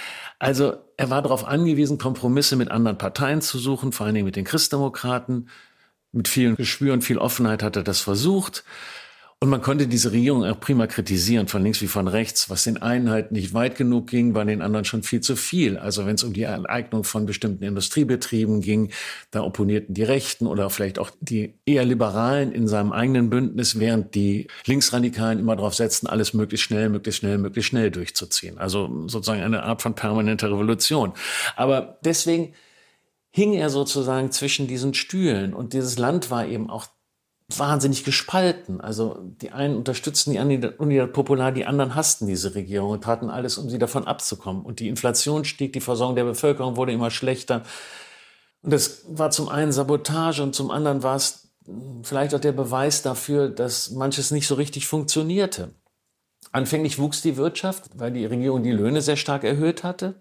Also er war darauf angewiesen, Kompromisse mit anderen Parteien zu suchen, vor allen Dingen mit den Christdemokraten. Mit viel Gespür und viel Offenheit hat er das versucht. Und man konnte diese Regierung auch prima kritisieren, von links wie von rechts, was den einen halt nicht weit genug ging, bei den anderen schon viel zu viel. Also wenn es um die Enteignung von bestimmten Industriebetrieben ging, da opponierten die Rechten oder vielleicht auch die eher Liberalen in seinem eigenen Bündnis, während die Linksradikalen immer darauf setzten, alles möglichst schnell, möglichst schnell, möglichst schnell durchzuziehen. Also sozusagen eine Art von permanenter Revolution. Aber deswegen hing er sozusagen zwischen diesen Stühlen und dieses Land war eben auch wahnsinnig gespalten. Also die einen unterstützten die Unidad Popular, die anderen hassten diese Regierung und taten alles, um sie davon abzukommen. Und die Inflation stieg, die Versorgung der Bevölkerung wurde immer schlechter. Und das war zum einen Sabotage und zum anderen war es vielleicht auch der Beweis dafür, dass manches nicht so richtig funktionierte. Anfänglich wuchs die Wirtschaft, weil die Regierung die Löhne sehr stark erhöht hatte.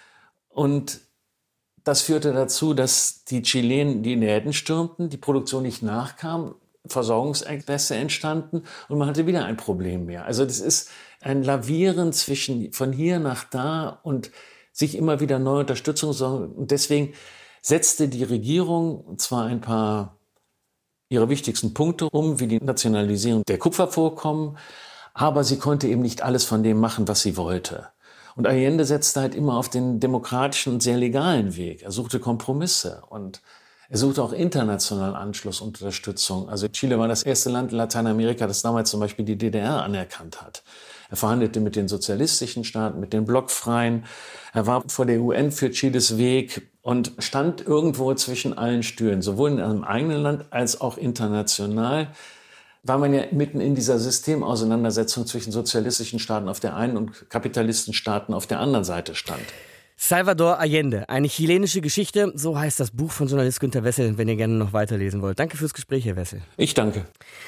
Und das führte dazu, dass die Chilenen die Läden stürmten, die Produktion nicht nachkam, Versorgungsengpässe entstanden und man hatte wieder ein Problem mehr. Also das ist ein Lavieren zwischen von hier nach da und sich immer wieder neue Unterstützung. Und deswegen setzte die Regierung zwar ein paar ihrer wichtigsten Punkte um, wie die Nationalisierung der Kupfervorkommen, aber sie konnte eben nicht alles von dem machen, was sie wollte. Und Allende setzte halt immer auf den demokratischen und sehr legalen Weg. Er suchte Kompromisse und er suchte auch international Anschluss und Unterstützung. Also Chile war das erste Land in Lateinamerika, das damals zum Beispiel die D D R anerkannt hat. Er verhandelte mit den sozialistischen Staaten, mit den Blockfreien. Er war vor der U N für Chiles Weg und stand irgendwo zwischen allen Stühlen, sowohl in einem eigenen Land als auch international. War man ja mitten in dieser Systemauseinandersetzung zwischen sozialistischen Staaten auf der einen und Kapitalistenstaaten auf der anderen Seite stand. Salvador Allende, eine chilenische Geschichte, so heißt das Buch von Journalist Günter Wessel, wenn ihr gerne noch weiterlesen wollt. Danke fürs Gespräch, Herr Wessel. Ich danke.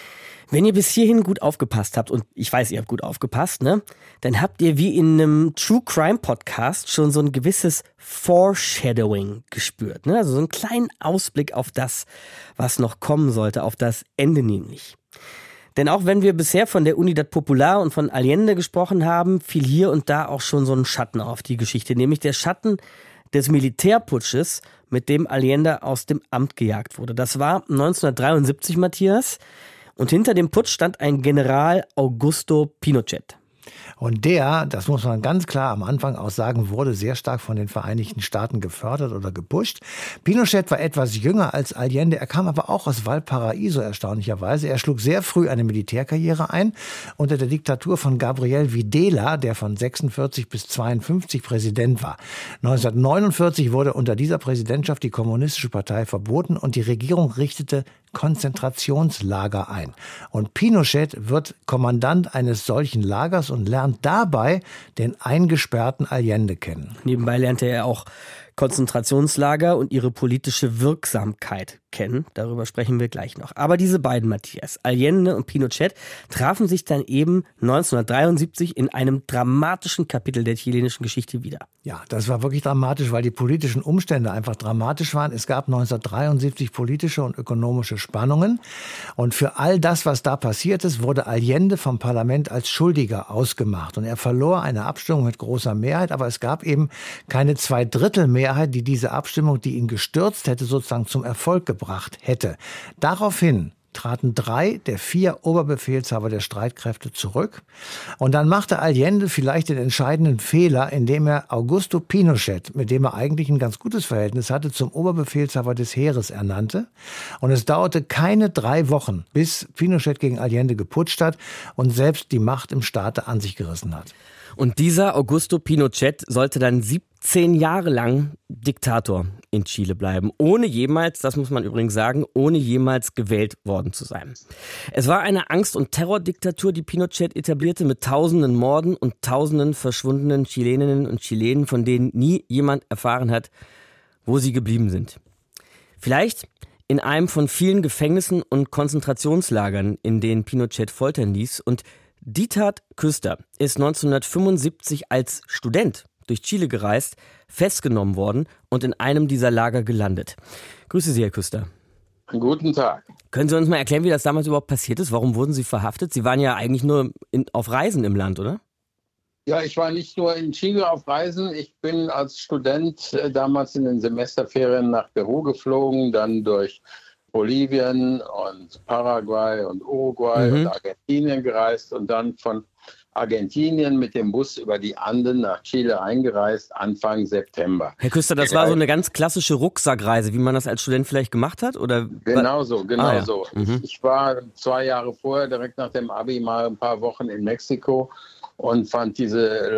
Wenn ihr bis hierhin gut aufgepasst habt, und ich weiß, ihr habt gut aufgepasst, ne, dann habt ihr wie in einem True Crime Podcast schon so ein gewisses Foreshadowing gespürt, ne? Also so einen kleinen Ausblick auf das, was noch kommen sollte, auf das Ende nämlich. Denn auch wenn wir bisher von der Unidad Popular und von Allende gesprochen haben, fiel hier und da auch schon so ein Schatten auf die Geschichte, nämlich der Schatten des Militärputsches, mit dem Allende aus dem Amt gejagt wurde. Das war neunzehnhundertdreiundsiebzig, Matthias. Und hinter dem Putsch stand ein General Augusto Pinochet. Und der, das muss man ganz klar am Anfang auch sagen, wurde sehr stark von den Vereinigten Staaten gefördert oder gepusht. Pinochet war etwas jünger als Allende. Er kam aber auch aus Valparaíso erstaunlicherweise. Er schlug sehr früh eine Militärkarriere ein. Unter der Diktatur von Gabriel Videla, der von sechsundvierzig bis zweiundfünfzig Präsident war. neunzehnhundertneunundvierzig wurde unter dieser Präsidentschaft die Kommunistische Partei verboten und die Regierung richtete Konzentrationslager ein. Und Pinochet wird Kommandant eines solchen Lagers und lernt dabei den eingesperrten Allende kennen. Nebenbei lernte er auch Konzentrationslager und ihre politische Wirksamkeit kennen. Darüber sprechen wir gleich noch. Aber diese beiden, Matthias, Allende und Pinochet, trafen sich dann eben neunzehnhundertdreiundsiebzig in einem dramatischen Kapitel der chilenischen Geschichte wieder. Ja, das war wirklich dramatisch, weil die politischen Umstände einfach dramatisch waren. Es gab neunzehnhundertdreiundsiebzig politische und ökonomische Spannungen. Und für all das, was da passiert ist, wurde Allende vom Parlament als Schuldiger ausgemacht. Und er verlor eine Abstimmung mit großer Mehrheit, aber es gab eben keine Zweidrittelmehrheit, die diese Abstimmung, die ihn gestürzt hätte, sozusagen zum Erfolg gebracht hätte. Daraufhin traten drei der vier Oberbefehlshaber der Streitkräfte zurück. Und dann machte Allende vielleicht den entscheidenden Fehler, indem er Augusto Pinochet, mit dem er eigentlich ein ganz gutes Verhältnis hatte, zum Oberbefehlshaber des Heeres ernannte. Und es dauerte keine drei Wochen, bis Pinochet gegen Allende geputscht hat und selbst die Macht im Staate an sich gerissen hat. Und dieser Augusto Pinochet sollte dann siebzehn Jahre lang Diktator in Chile bleiben, ohne jemals, das muss man übrigens sagen, ohne jemals gewählt worden zu sein. Es war eine Angst- und Terrordiktatur, die Pinochet etablierte, mit tausenden Morden und tausenden verschwundenen Chileninnen und Chilenen, von denen nie jemand erfahren hat, wo sie geblieben sind. Vielleicht in einem von vielen Gefängnissen und Konzentrationslagern, in denen Pinochet foltern ließ. Und Diethard Küster ist neunzehnhundertfünfundsiebzig als Student durch Chile gereist, festgenommen worden und in einem dieser Lager gelandet. Grüße Sie, Herr Küster. Guten Tag. Können Sie uns mal erklären, wie das damals überhaupt passiert ist? Warum wurden Sie verhaftet? Sie waren ja eigentlich nur in, auf Reisen im Land, oder? Ja, ich war nicht nur in Chile auf Reisen. Ich bin als Student äh, damals in den Semesterferien nach Peru geflogen, dann durch Bolivien und Paraguay und Uruguay mhm. und Argentinien gereist und dann von Argentinien mit dem Bus über die Anden nach Chile eingereist, Anfang September. Herr Küster, das war so eine ganz klassische Rucksackreise, wie man das als Student vielleicht gemacht hat? Oder? Genau so, genau ah, ja. so. Mhm. Ich war zwei Jahre vorher, direkt nach dem Abi, mal ein paar Wochen in Mexiko und fand diese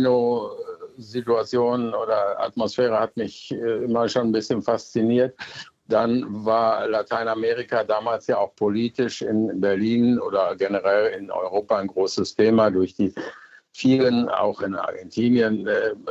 Latino-Situation oder Atmosphäre hat mich immer schon ein bisschen fasziniert. Dann war Lateinamerika damals ja auch politisch in Berlin oder generell in Europa ein großes Thema durch die vielen, auch in Argentinien,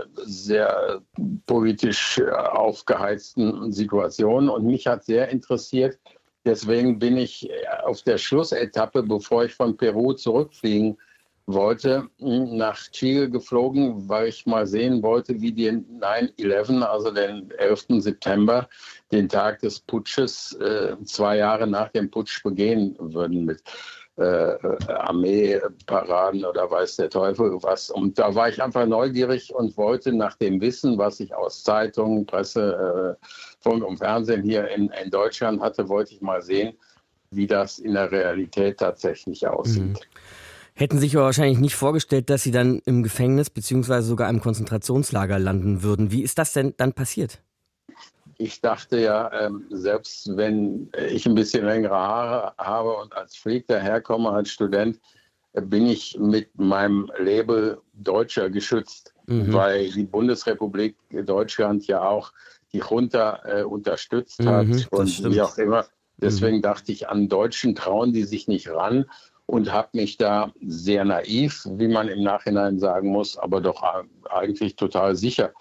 sehr politisch aufgeheizten Situationen. Und mich hat sehr interessiert, deswegen bin ich auf der Schlussetappe, bevor ich von Peru zurückfliegen wollte, nach Chile geflogen, weil ich mal sehen wollte, wie die neun elf, also den elften September, den Tag des Putsches, äh, zwei Jahre nach dem Putsch begehen würden mit äh, Armeeparaden oder weiß der Teufel was. Und da war ich einfach neugierig und wollte nach dem Wissen, was ich aus Zeitungen, Presse, äh, Funk und Fernsehen hier in, in Deutschland hatte, wollte ich mal sehen, wie das in der Realität tatsächlich aussieht. Mhm. Hätten sich aber wahrscheinlich nicht vorgestellt, dass Sie dann im Gefängnis bzw. sogar im Konzentrationslager landen würden. Wie ist das denn dann passiert? Ich dachte ja, ähm, selbst wenn ich ein bisschen längere Haare habe und als Freak daherkomme, als Student, äh, bin ich mit meinem Label Deutscher geschützt, mhm. weil die Bundesrepublik Deutschland ja auch die Junta äh, unterstützt mhm, hat und stimmt. wie auch immer. Deswegen mhm. dachte ich, an Deutschen trauen die sich nicht ran. Und habe mich da sehr naiv, wie man im Nachhinein sagen muss, aber doch eigentlich total sicher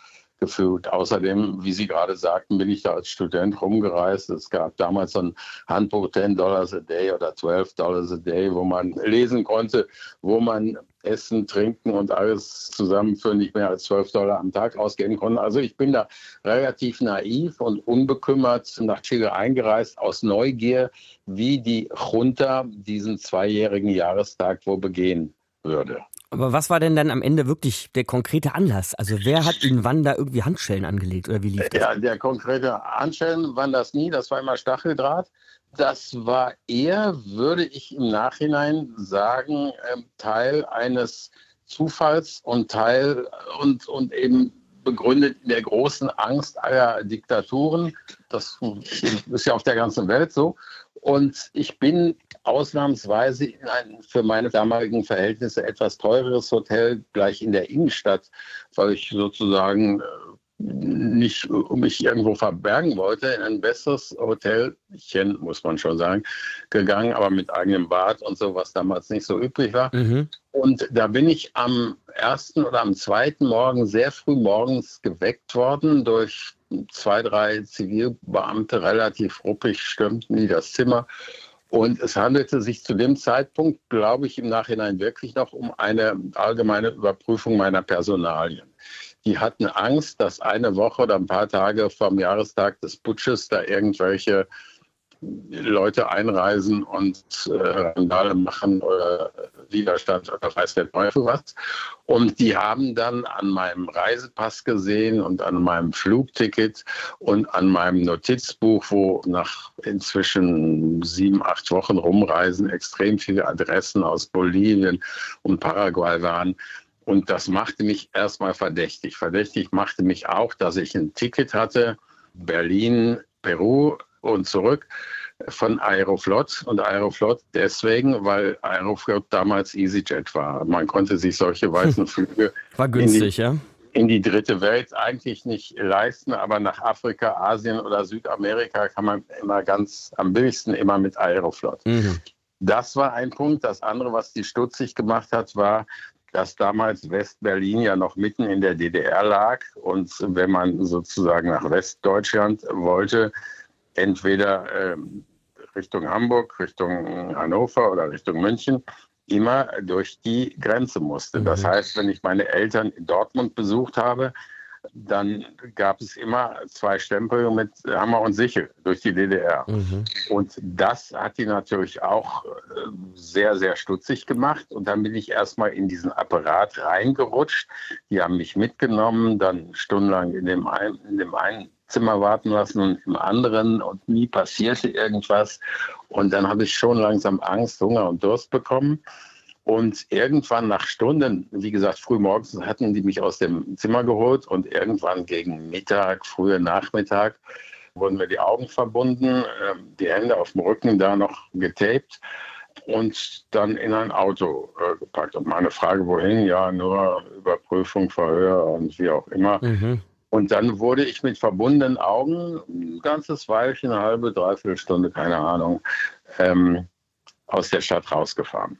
gefühlt. Außerdem, wie Sie gerade sagten, bin ich da als Student rumgereist. Es gab damals so ein Handbuch ten Dollars a day oder zwölf Dollars a day, wo man lesen konnte, wo man Essen, Trinken und alles zusammen für nicht mehr als zwölf Dollar am Tag ausgeben konnte. Also ich bin da relativ naiv und unbekümmert nach Chile eingereist aus Neugier, wie die Junta diesen zweijährigen Jahrestag wohl begehen würde. Aber was war denn dann am Ende wirklich der konkrete Anlass? Also wer hat Ihnen wann da irgendwie Handschellen angelegt oder wie lief das? Ja, der konkrete Handschellen waren das nie, das war immer Stacheldraht. Das war eher, würde ich im Nachhinein sagen, Teil eines Zufalls und Teil und, und eben begründet in der großen Angst aller Diktaturen. Das ist ja auf der ganzen Welt so. Und ich bin ausnahmsweise in ein für meine damaligen Verhältnisse etwas teureres Hotel gleich in der Innenstadt, weil ich sozusagen nicht mich irgendwo verbergen wollte, in ein besseres Hotelchen, muss man schon sagen, gegangen, aber mit eigenem Bad und so, was damals nicht so üblich war. Mhm. Und da bin ich am ersten oder am zweiten Morgen sehr früh morgens geweckt worden durch zwei, drei Zivilbeamte, relativ ruppig stürmten die das Zimmer. Und es handelte sich zu dem Zeitpunkt, glaube ich, im Nachhinein wirklich noch um eine allgemeine Überprüfung meiner Personalien. Die hatten Angst, dass eine Woche oder ein paar Tage vom Jahrestag des Putsches da irgendwelche Leute einreisen und äh, Randale machen oder Widerstand oder weiß der Teufel was. Und die haben dann an meinem Reisepass gesehen und an meinem Flugticket und an meinem Notizbuch, wo nach inzwischen sieben, acht Wochen rumreisen extrem viele Adressen aus Bolivien und Paraguay waren. Und das machte mich erstmal verdächtig. Verdächtig machte mich auch, dass ich ein Ticket hatte, Berlin, Peru und zurück von Aeroflot. Und Aeroflot deswegen, weil Aeroflot damals EasyJet war. Man konnte sich solche weiten Flüge war günstig, in die, ja? in die dritte Welt eigentlich nicht leisten. Aber nach Afrika, Asien oder Südamerika kann man immer ganz am billigsten immer mit Aeroflot. Mhm. Das war ein Punkt. Das andere, was die stutzig gemacht hat, war, dass damals West-Berlin ja noch mitten in der D D R lag. Und wenn man sozusagen nach Westdeutschland wollte, entweder ähm, Richtung Hamburg, Richtung Hannover oder Richtung München, immer durch die Grenze musste. Mhm. Das heißt, wenn ich meine Eltern in Dortmund besucht habe, dann gab es immer zwei Stempel mit Hammer und Sichel durch die D D R. Mhm. Und das hat die natürlich auch sehr, sehr stutzig gemacht. Und dann bin ich erstmal in diesen Apparat reingerutscht. Die haben mich mitgenommen, dann stundenlang in dem einen, in dem einen Zimmer warten lassen und im anderen und nie passierte irgendwas. Und dann habe ich schon langsam Angst, Hunger und Durst bekommen. Und irgendwann nach Stunden, wie gesagt, frühmorgens hatten die mich aus dem Zimmer geholt und irgendwann gegen Mittag, früher Nachmittag, wurden mir die Augen verbunden, die Hände auf dem Rücken da noch getaped und dann in ein Auto äh, gepackt. Und meine Frage, wohin? Ja, nur Überprüfung, Verhör und wie auch immer. Mhm. Und dann wurde ich mit verbundenen Augen ein ganzes Weilchen, eine halbe, dreiviertel Stunde, keine Ahnung, ähm, aus der Stadt rausgefahren.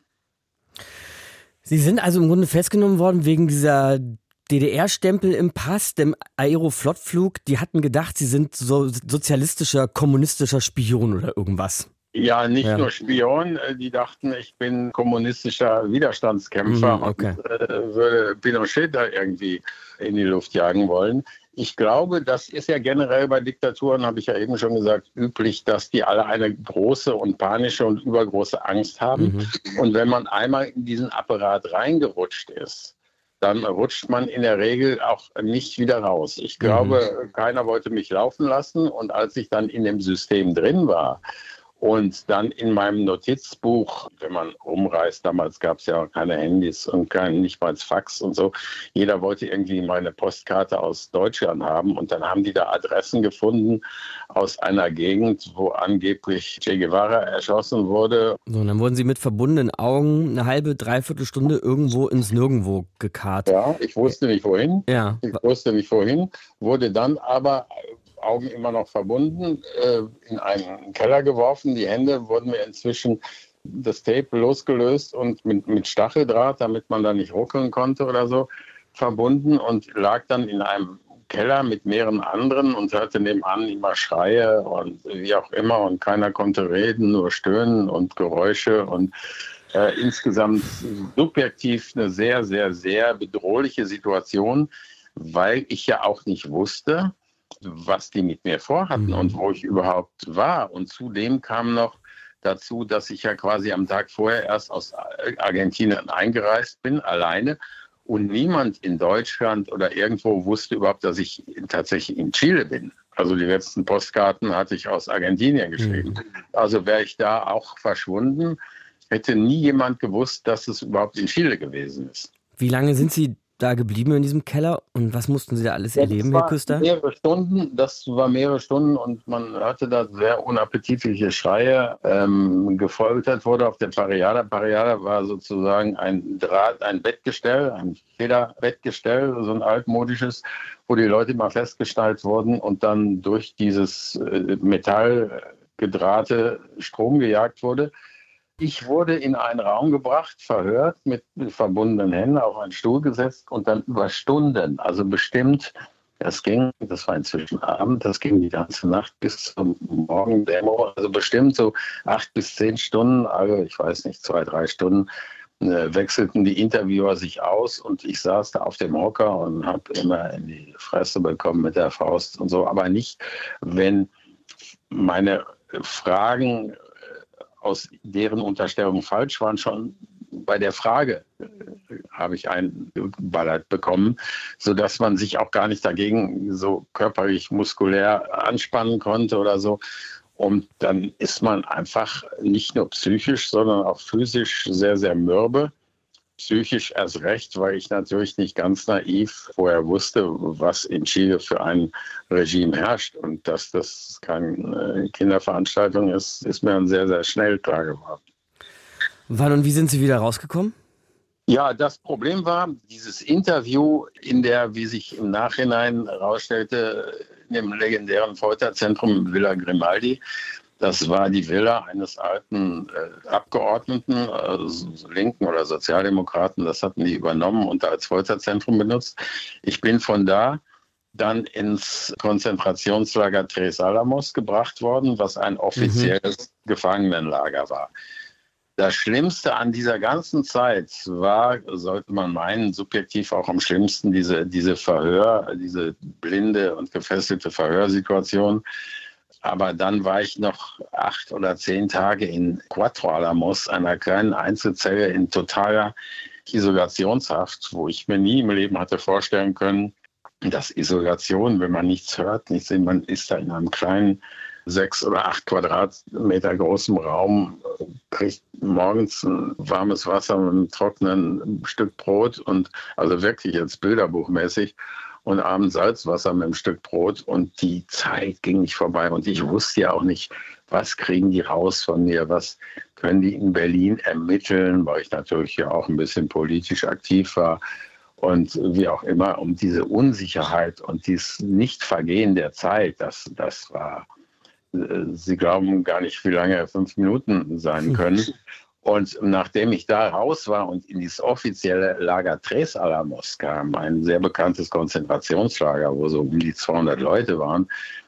Sie sind also im Grunde festgenommen worden wegen dieser D D R-Stempel im Pass, dem Aeroflot-Flug. Die hatten gedacht, Sie sind so sozialistischer, kommunistischer Spion oder irgendwas. Ja, nicht ja. nur Spion. Die dachten, ich bin kommunistischer Widerstandskämpfer mhm, okay. und äh, würde Pinochet da irgendwie in die Luft jagen wollen. Ich glaube, das ist ja generell bei Diktaturen, habe ich ja eben schon gesagt, üblich, dass die alle eine große und panische und übergroße Angst haben. Mhm. Und wenn man einmal in diesen Apparat reingerutscht ist, dann rutscht man in der Regel auch nicht wieder raus. Ich glaube, mhm. keiner wollte mich laufen lassen. Und als ich dann in dem System drin war, und dann in meinem Notizbuch, wenn man rumreist, damals gab es ja auch keine Handys und kein, nicht mal Fax und so. Jeder wollte irgendwie meine Postkarte aus Deutschland haben. Und dann haben die da Adressen gefunden aus einer Gegend, wo angeblich Che Guevara erschossen wurde. So, und dann wurden Sie mit verbundenen Augen eine halbe, dreiviertel Stunde irgendwo ins Nirgendwo gekarrt. Ja, ich wusste nicht wohin. Ja. Ich wusste nicht wohin, wurde dann aber... Augen immer noch verbunden, äh, in einen Keller geworfen. Die Hände wurden mir inzwischen das Tape losgelöst und mit, mit Stacheldraht, damit man da nicht ruckeln konnte oder so, verbunden und lag dann in einem Keller mit mehreren anderen und hörte nebenan immer Schreie und wie auch immer und keiner konnte reden, nur Stöhnen und Geräusche und äh, insgesamt subjektiv eine sehr, sehr, sehr bedrohliche Situation, weil ich ja auch nicht wusste, was die mit mir vorhatten mhm. und wo ich überhaupt war. Und zudem kam noch dazu, dass ich ja quasi am Tag vorher erst aus Argentinien eingereist bin, alleine. Und niemand in Deutschland oder irgendwo wusste überhaupt, dass ich tatsächlich in Chile bin. Also die letzten Postkarten hatte ich aus Argentinien geschrieben. Mhm. Also wäre ich da auch verschwunden, hätte nie jemand gewusst, dass es überhaupt in Chile gewesen ist. Wie lange sind Sie da geblieben in diesem Keller und was mussten Sie da alles erleben, Herr Küster? Mehrere Stunden, das war mehrere Stunden und man hörte da sehr unappetitliche Schreie. Ähm, gefoltert wurde auf der Parillada. Parillada war sozusagen ein Draht, ein Bettgestell, ein Federbettgestell, so ein altmodisches, wo die Leute immer festgeschnallt wurden und dann durch dieses äh, Metallgedrahte Strom gejagt wurde. Ich wurde in einen Raum gebracht, verhört, mit verbundenen Händen auf einen Stuhl gesetzt und dann über Stunden, also bestimmt, das ging, das war inzwischen Abend, das ging die ganze Nacht bis zum Morgendämmerung, also bestimmt so acht bis zehn Stunden, also ich weiß nicht, zwei, drei Stunden, äh, wechselten die Interviewer sich aus und ich saß da auf dem Hocker und habe immer in die Fresse bekommen mit der Faust und so, aber nicht, wenn meine Fragen aus deren Unterstellung falsch waren, schon bei der Frage äh, habe ich einen geballert bekommen, sodass man sich auch gar nicht dagegen so körperlich, muskulär anspannen konnte oder so. Und dann ist man einfach nicht nur psychisch, sondern auch physisch sehr, sehr mürbe. Psychisch erst recht, weil ich natürlich nicht ganz naiv vorher wusste, was in Chile für ein Regime herrscht. Und dass das keine Kinderveranstaltung ist, ist mir dann sehr, sehr schnell klar geworden. Wann und wie sind Sie wieder rausgekommen? Ja, das Problem war, dieses Interview in der, wie sich im Nachhinein herausstellte, in dem legendären Folterzentrum Villa Grimaldi. Das war die Villa eines alten äh, Abgeordneten, äh, Linken oder Sozialdemokraten. Das hatten die übernommen und als Folterzentrum benutzt. Ich bin von da dann ins Konzentrationslager Tres Alamos gebracht worden, was ein offizielles mhm. Gefangenenlager war. Das Schlimmste an dieser ganzen Zeit war, sollte man meinen, subjektiv auch am schlimmsten, diese, diese Verhör, diese blinde und gefesselte Verhörsituation. Aber dann war ich noch acht oder zehn Tage in Cuatro Alamos, einer kleinen Einzelzelle in totaler Isolationshaft, wo ich mir nie im Leben hatte vorstellen können, dass Isolation, wenn man nichts hört, nichts sieht, man ist da in einem kleinen sechs oder acht Quadratmeter großen Raum, kriegt morgens ein warmes Wasser mit einem trockenen Stück Brot und also wirklich jetzt bilderbuchmäßig. Und abends Salzwasser mit einem Stück Brot und die Zeit ging nicht vorbei und ich wusste ja auch nicht, was kriegen die raus von mir, was können die in Berlin ermitteln, weil ich natürlich ja auch ein bisschen politisch aktiv war und wie auch immer, um diese Unsicherheit und dieses Nichtvergehen der Zeit, das, das war, Sie glauben gar nicht, wie lange fünf Minuten sein können. Und nachdem ich da raus war und in dieses offizielle Lager Tres Alamos kam, ein sehr bekanntes Konzentrationslager, wo so um die zweihundert Leute waren,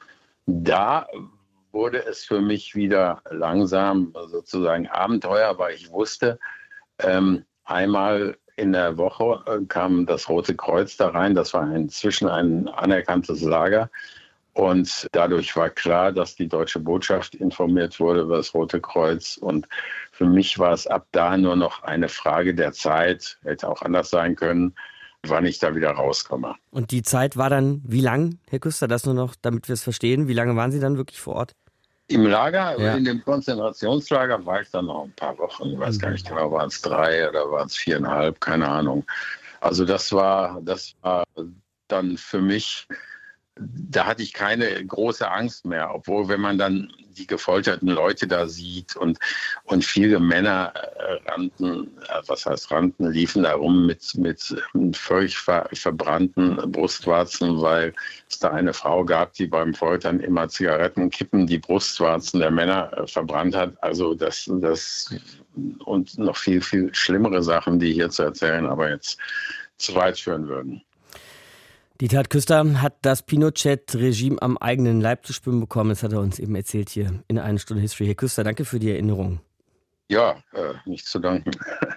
da wurde es für mich wieder langsam sozusagen Abenteuer, weil ich wusste, ähm, einmal in der Woche kam das Rote Kreuz da rein. Das war inzwischen ein anerkanntes Lager. Und dadurch war klar, dass die deutsche Botschaft informiert wurde über das Rote Kreuz. Und für mich war es ab da nur noch eine Frage der Zeit, hätte auch anders sein können, wann ich da wieder rauskomme. Und die Zeit war dann wie lang, Herr Küster, das nur noch, damit wir es verstehen, wie lange waren Sie dann wirklich vor Ort? Im Lager, ja. in dem Konzentrationslager war ich dann noch ein paar Wochen. Ich weiß gar nicht genau, waren es drei oder waren es viereinhalb, keine Ahnung. Also das war, das war dann für mich... Da hatte ich keine große Angst mehr, obwohl wenn man dann die gefolterten Leute da sieht und, und viele Männer äh, rannten, äh, was heißt rannten, liefen da rum mit, mit völlig ver, verbrannten Brustwarzen, weil es da eine Frau gab, die beim Foltern immer Zigarettenkippen die Brustwarzen der Männer äh, verbrannt hat. Also das, das und noch viel, viel schlimmere Sachen, die hier zu erzählen, aber jetzt zu weit führen würden. Dieter Küster hat das Pinochet-Regime am eigenen Leib zu spüren bekommen. Das hat er uns eben erzählt hier in einer Stunde History. Herr Küster, danke für die Erinnerung. Ja, äh, nicht zu danken.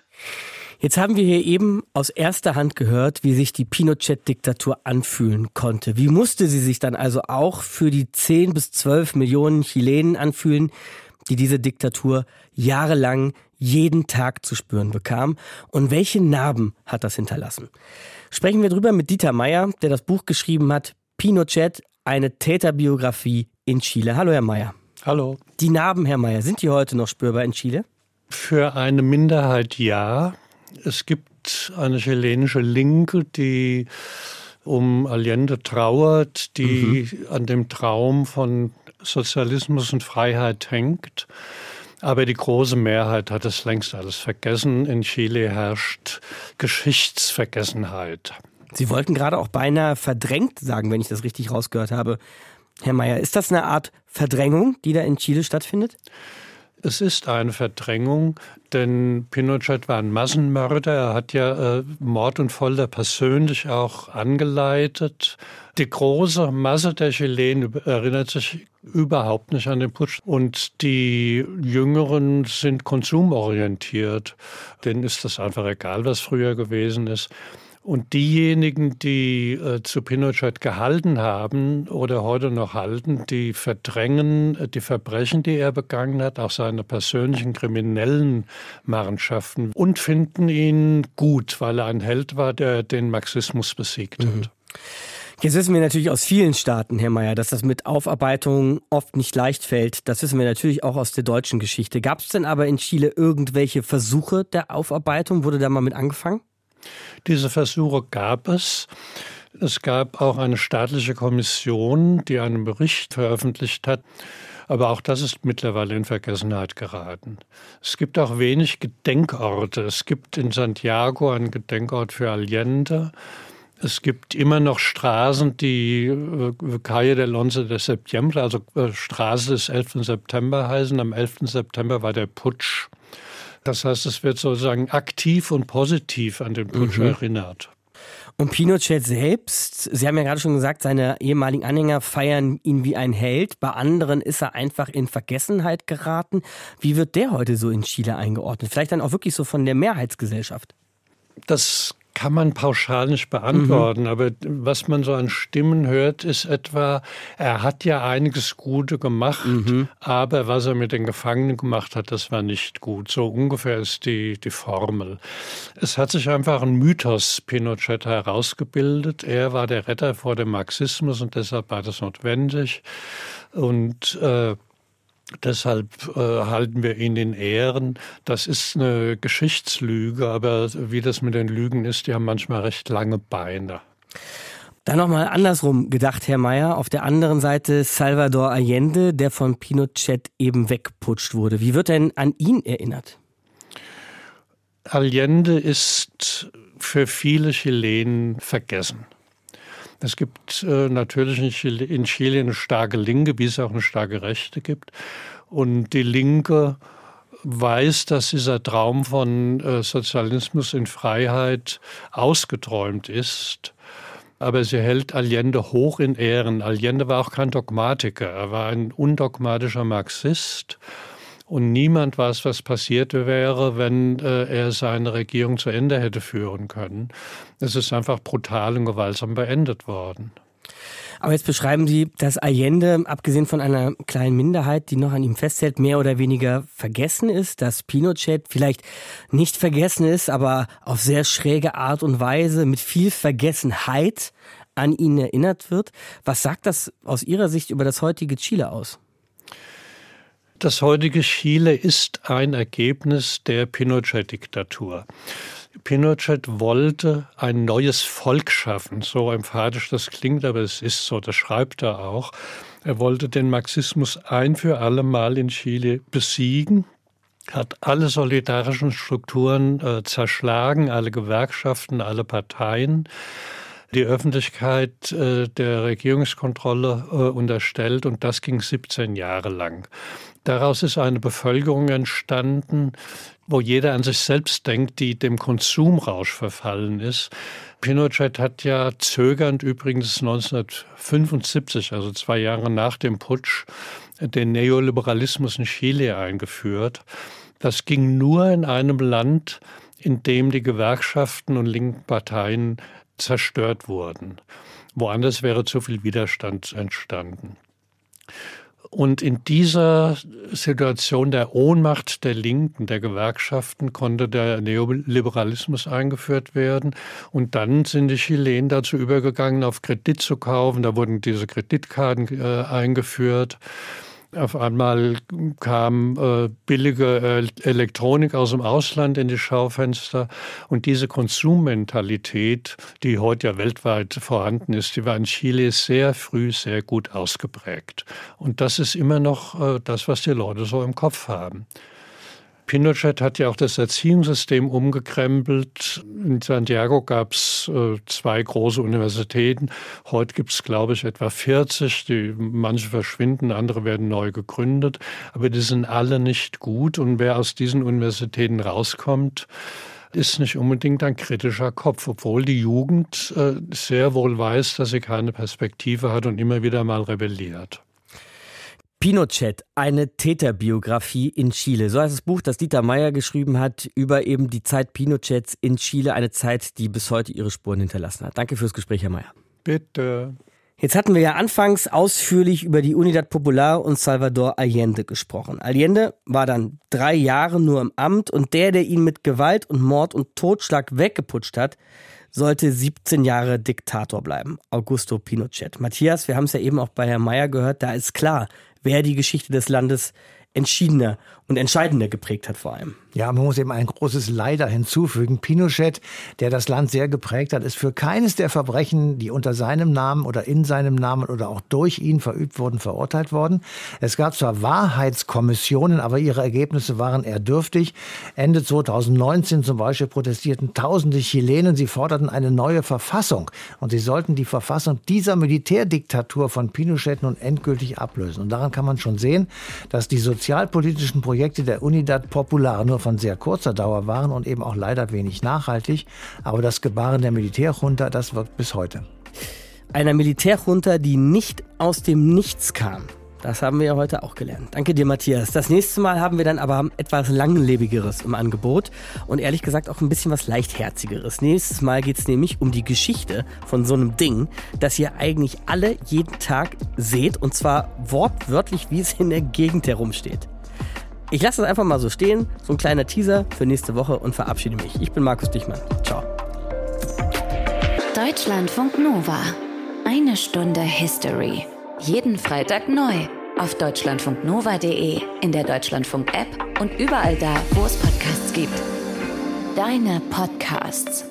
Jetzt haben wir hier eben aus erster Hand gehört, wie sich die Pinochet-Diktatur anfühlen konnte. Wie musste sie sich dann also auch für die zehn bis zwölf Millionen Chilenen anfühlen, die diese Diktatur jahrelang jeden Tag zu spüren bekam? Und welche Narben hat das hinterlassen? Sprechen wir drüber mit Dieter Meier, der das Buch geschrieben hat, Pinochet, eine Täterbiografie in Chile. Hallo, Herr Meier. Hallo. Die Narben, Herr Meier, sind die heute noch spürbar in Chile? Für eine Minderheit ja. Es gibt eine chilenische Linke, die um Allende trauert, die mhm. an dem Traum von Sozialismus und Freiheit hängt. Aber die große Mehrheit hat es längst alles vergessen. In Chile herrscht Geschichtsvergessenheit. Sie wollten gerade auch beinahe verdrängt sagen, wenn ich das richtig rausgehört habe. Herr Meier, ist das eine Art Verdrängung, die da in Chile stattfindet? Es ist eine Verdrängung, denn Pinochet war ein Massenmörder. Er hat ja äh, Mord und Folter persönlich auch angeleitet. Die große Masse der Chilenen erinnert sich überhaupt nicht an den Putsch. Und die Jüngeren sind konsumorientiert. Denen ist das einfach egal, was früher gewesen ist. Und diejenigen, die äh, zu Pinochet gehalten haben oder heute noch halten, die verdrängen äh, die Verbrechen, die er begangen hat, auch seine persönlichen kriminellen Machenschaften und finden ihn gut, weil er ein Held war, der den Marxismus besiegt mhm. hat. Jetzt wissen wir natürlich aus vielen Staaten, Herr Meier, dass das mit Aufarbeitung oft nicht leicht fällt. Das wissen wir natürlich auch aus der deutschen Geschichte. Gab es denn aber in Chile irgendwelche Versuche der Aufarbeitung? Wurde da mal mit angefangen? Diese Versuche gab es. Es gab auch eine staatliche Kommission, die einen Bericht veröffentlicht hat. Aber auch das ist mittlerweile in Vergessenheit geraten. Es gibt auch wenig Gedenkorte. Es gibt in Santiago einen Gedenkort für Allende. Es gibt immer noch Straßen, die äh, Calle del once de septiembre, also äh, Straße des elften September heißen. Am elften September war der Putsch. Das heißt, es wird sozusagen aktiv und positiv an den Putsch mhm. erinnert. Und Pinochet selbst, Sie haben ja gerade schon gesagt, seine ehemaligen Anhänger feiern ihn wie ein Held. Bei anderen ist er einfach in Vergessenheit geraten. Wie wird der heute so in Chile eingeordnet? Vielleicht dann auch wirklich so von der Mehrheitsgesellschaft? Das kann man pauschal nicht beantworten, mhm. aber was man so an Stimmen hört, ist etwa, er hat ja einiges Gute gemacht, mhm. aber was er mit den Gefangenen gemacht hat, das war nicht gut. So ungefähr ist die, die Formel. Es hat sich einfach ein Mythos Pinochet herausgebildet. Er war der Retter vor dem Marxismus und deshalb war das notwendig. Und äh, Deshalb äh, halten wir ihn in Ehren. Das ist eine Geschichtslüge, aber wie das mit den Lügen ist, die haben manchmal recht lange Beine. Dann nochmal andersrum gedacht, Herr Meier. Auf der anderen Seite Salvador Allende, der von Pinochet eben weggeputscht wurde. Wie wird denn an ihn erinnert? Allende ist für viele Chilenen vergessen. Es gibt äh, natürlich in Chile, in Chile eine starke Linke, wie es auch eine starke Rechte gibt. Und die Linke weiß, dass dieser Traum von äh, Sozialismus in Freiheit ausgeträumt ist. Aber sie hält Allende hoch in Ehren. Allende war auch kein Dogmatiker. Er war ein undogmatischer Marxist. Und niemand weiß, was passiert wäre, wenn äh, er seine Regierung zu Ende hätte führen können. Es ist einfach brutal und gewaltsam beendet worden. Aber jetzt beschreiben Sie, dass Allende, abgesehen von einer kleinen Minderheit, die noch an ihm festhält, mehr oder weniger vergessen ist, dass Pinochet vielleicht nicht vergessen ist, aber auf sehr schräge Art und Weise mit viel Vergessenheit an ihn erinnert wird. Was sagt das aus Ihrer Sicht über das heutige Chile aus? Das heutige Chile ist ein Ergebnis der Pinochet-Diktatur. Pinochet wollte ein neues Volk schaffen, so emphatisch das klingt, aber es ist so, das schreibt er auch. Er wollte den Marxismus ein für alle Mal in Chile besiegen, hat alle solidarischen Strukturen äh, zerschlagen, alle Gewerkschaften, alle Parteien. die Öffentlichkeit äh, der Regierungskontrolle äh, unterstellt und das ging siebzehn Jahre lang. Daraus ist eine Bevölkerung entstanden, wo jeder an sich selbst denkt, die dem Konsumrausch verfallen ist. Pinochet hat ja zögernd übrigens neunzehnhundertfünfundsiebzig, also zwei Jahre nach dem Putsch, den Neoliberalismus in Chile eingeführt. Das ging nur in einem Land, in dem die Gewerkschaften und linken Parteien zerstört wurden. Woanders wäre zu viel Widerstand entstanden. Und in dieser Situation der Ohnmacht der Linken, der Gewerkschaften, konnte der Neoliberalismus eingeführt werden. Und dann sind die Chilenen dazu übergegangen, auf Kredit zu kaufen. Da wurden diese Kreditkarten äh, eingeführt. Auf einmal kam äh, billige äh, Elektronik aus dem Ausland in die Schaufenster. Und diese Konsummentalität, die heute ja weltweit vorhanden ist, die war in Chile sehr früh sehr gut ausgeprägt. Und das ist immer noch äh, das, was die Leute so im Kopf haben. Pinochet hat ja auch das Erziehungssystem umgekrempelt. In Santiago gab es äh, zwei große Universitäten. Heute gibt es, glaube ich, etwa vierzig. Die, manche verschwinden, andere werden neu gegründet. Aber die sind alle nicht gut. Und wer aus diesen Universitäten rauskommt, ist nicht unbedingt ein kritischer Kopf, obwohl die Jugend äh, sehr wohl weiß, dass sie keine Perspektive hat und immer wieder mal rebelliert. Pinochet, eine Täterbiografie in Chile. So heißt das Buch, das Dieter Meier geschrieben hat über eben die Zeit Pinochets in Chile. Eine Zeit, die bis heute ihre Spuren hinterlassen hat. Danke fürs Gespräch, Herr Meier. Bitte. Jetzt hatten wir ja anfangs ausführlich über die Unidad Popular und Salvador Allende gesprochen. Allende war dann drei Jahre nur im Amt und der, der ihn mit Gewalt und Mord und Totschlag weggeputscht hat, sollte siebzehn Jahre Diktator bleiben. Augusto Pinochet. Matthias, wir haben es ja eben auch bei Herrn Meier gehört, da ist klar, wer die Geschichte des Landes entschiedener und entscheidender geprägt hat vor allem. Ja, man muss eben ein großes Leider hinzufügen. Pinochet, der das Land sehr geprägt hat, ist für keines der Verbrechen, die unter seinem Namen oder in seinem Namen oder auch durch ihn verübt wurden, verurteilt worden. Es gab zwar Wahrheitskommissionen, aber ihre Ergebnisse waren eher dürftig. Ende zweitausendneunzehn zum Beispiel protestierten tausende Chilenen. Sie forderten eine neue Verfassung. Und sie sollten die Verfassung dieser Militärdiktatur von Pinochet nun endgültig ablösen. Und daran kann man schon sehen, dass die sozialpolitischen Projekte der Unidad Popular nur von sehr kurzer Dauer waren und eben auch leider wenig nachhaltig. Aber das Gebaren der Militärjunta, das wirkt bis heute. Einer Militärjunta, die nicht aus dem Nichts kam. Das haben wir ja heute auch gelernt. Danke dir, Matthias. Das nächste Mal haben wir dann aber etwas Langlebigeres im Angebot und ehrlich gesagt auch ein bisschen was Leichtherzigeres. Nächstes Mal geht es nämlich um die Geschichte von so einem Ding, das ihr eigentlich alle jeden Tag seht und zwar wortwörtlich, wie es in der Gegend herumsteht. Ich lasse das einfach mal so stehen, so ein kleiner Teaser für nächste Woche und verabschiede mich. Ich bin Markus Dichmann. Ciao. Deutschlandfunk Nova. Eine Stunde History. Jeden Freitag neu. Auf deutschlandfunknova punkt de, in der Deutschlandfunk-App und überall da, wo es Podcasts gibt. Deine Podcasts.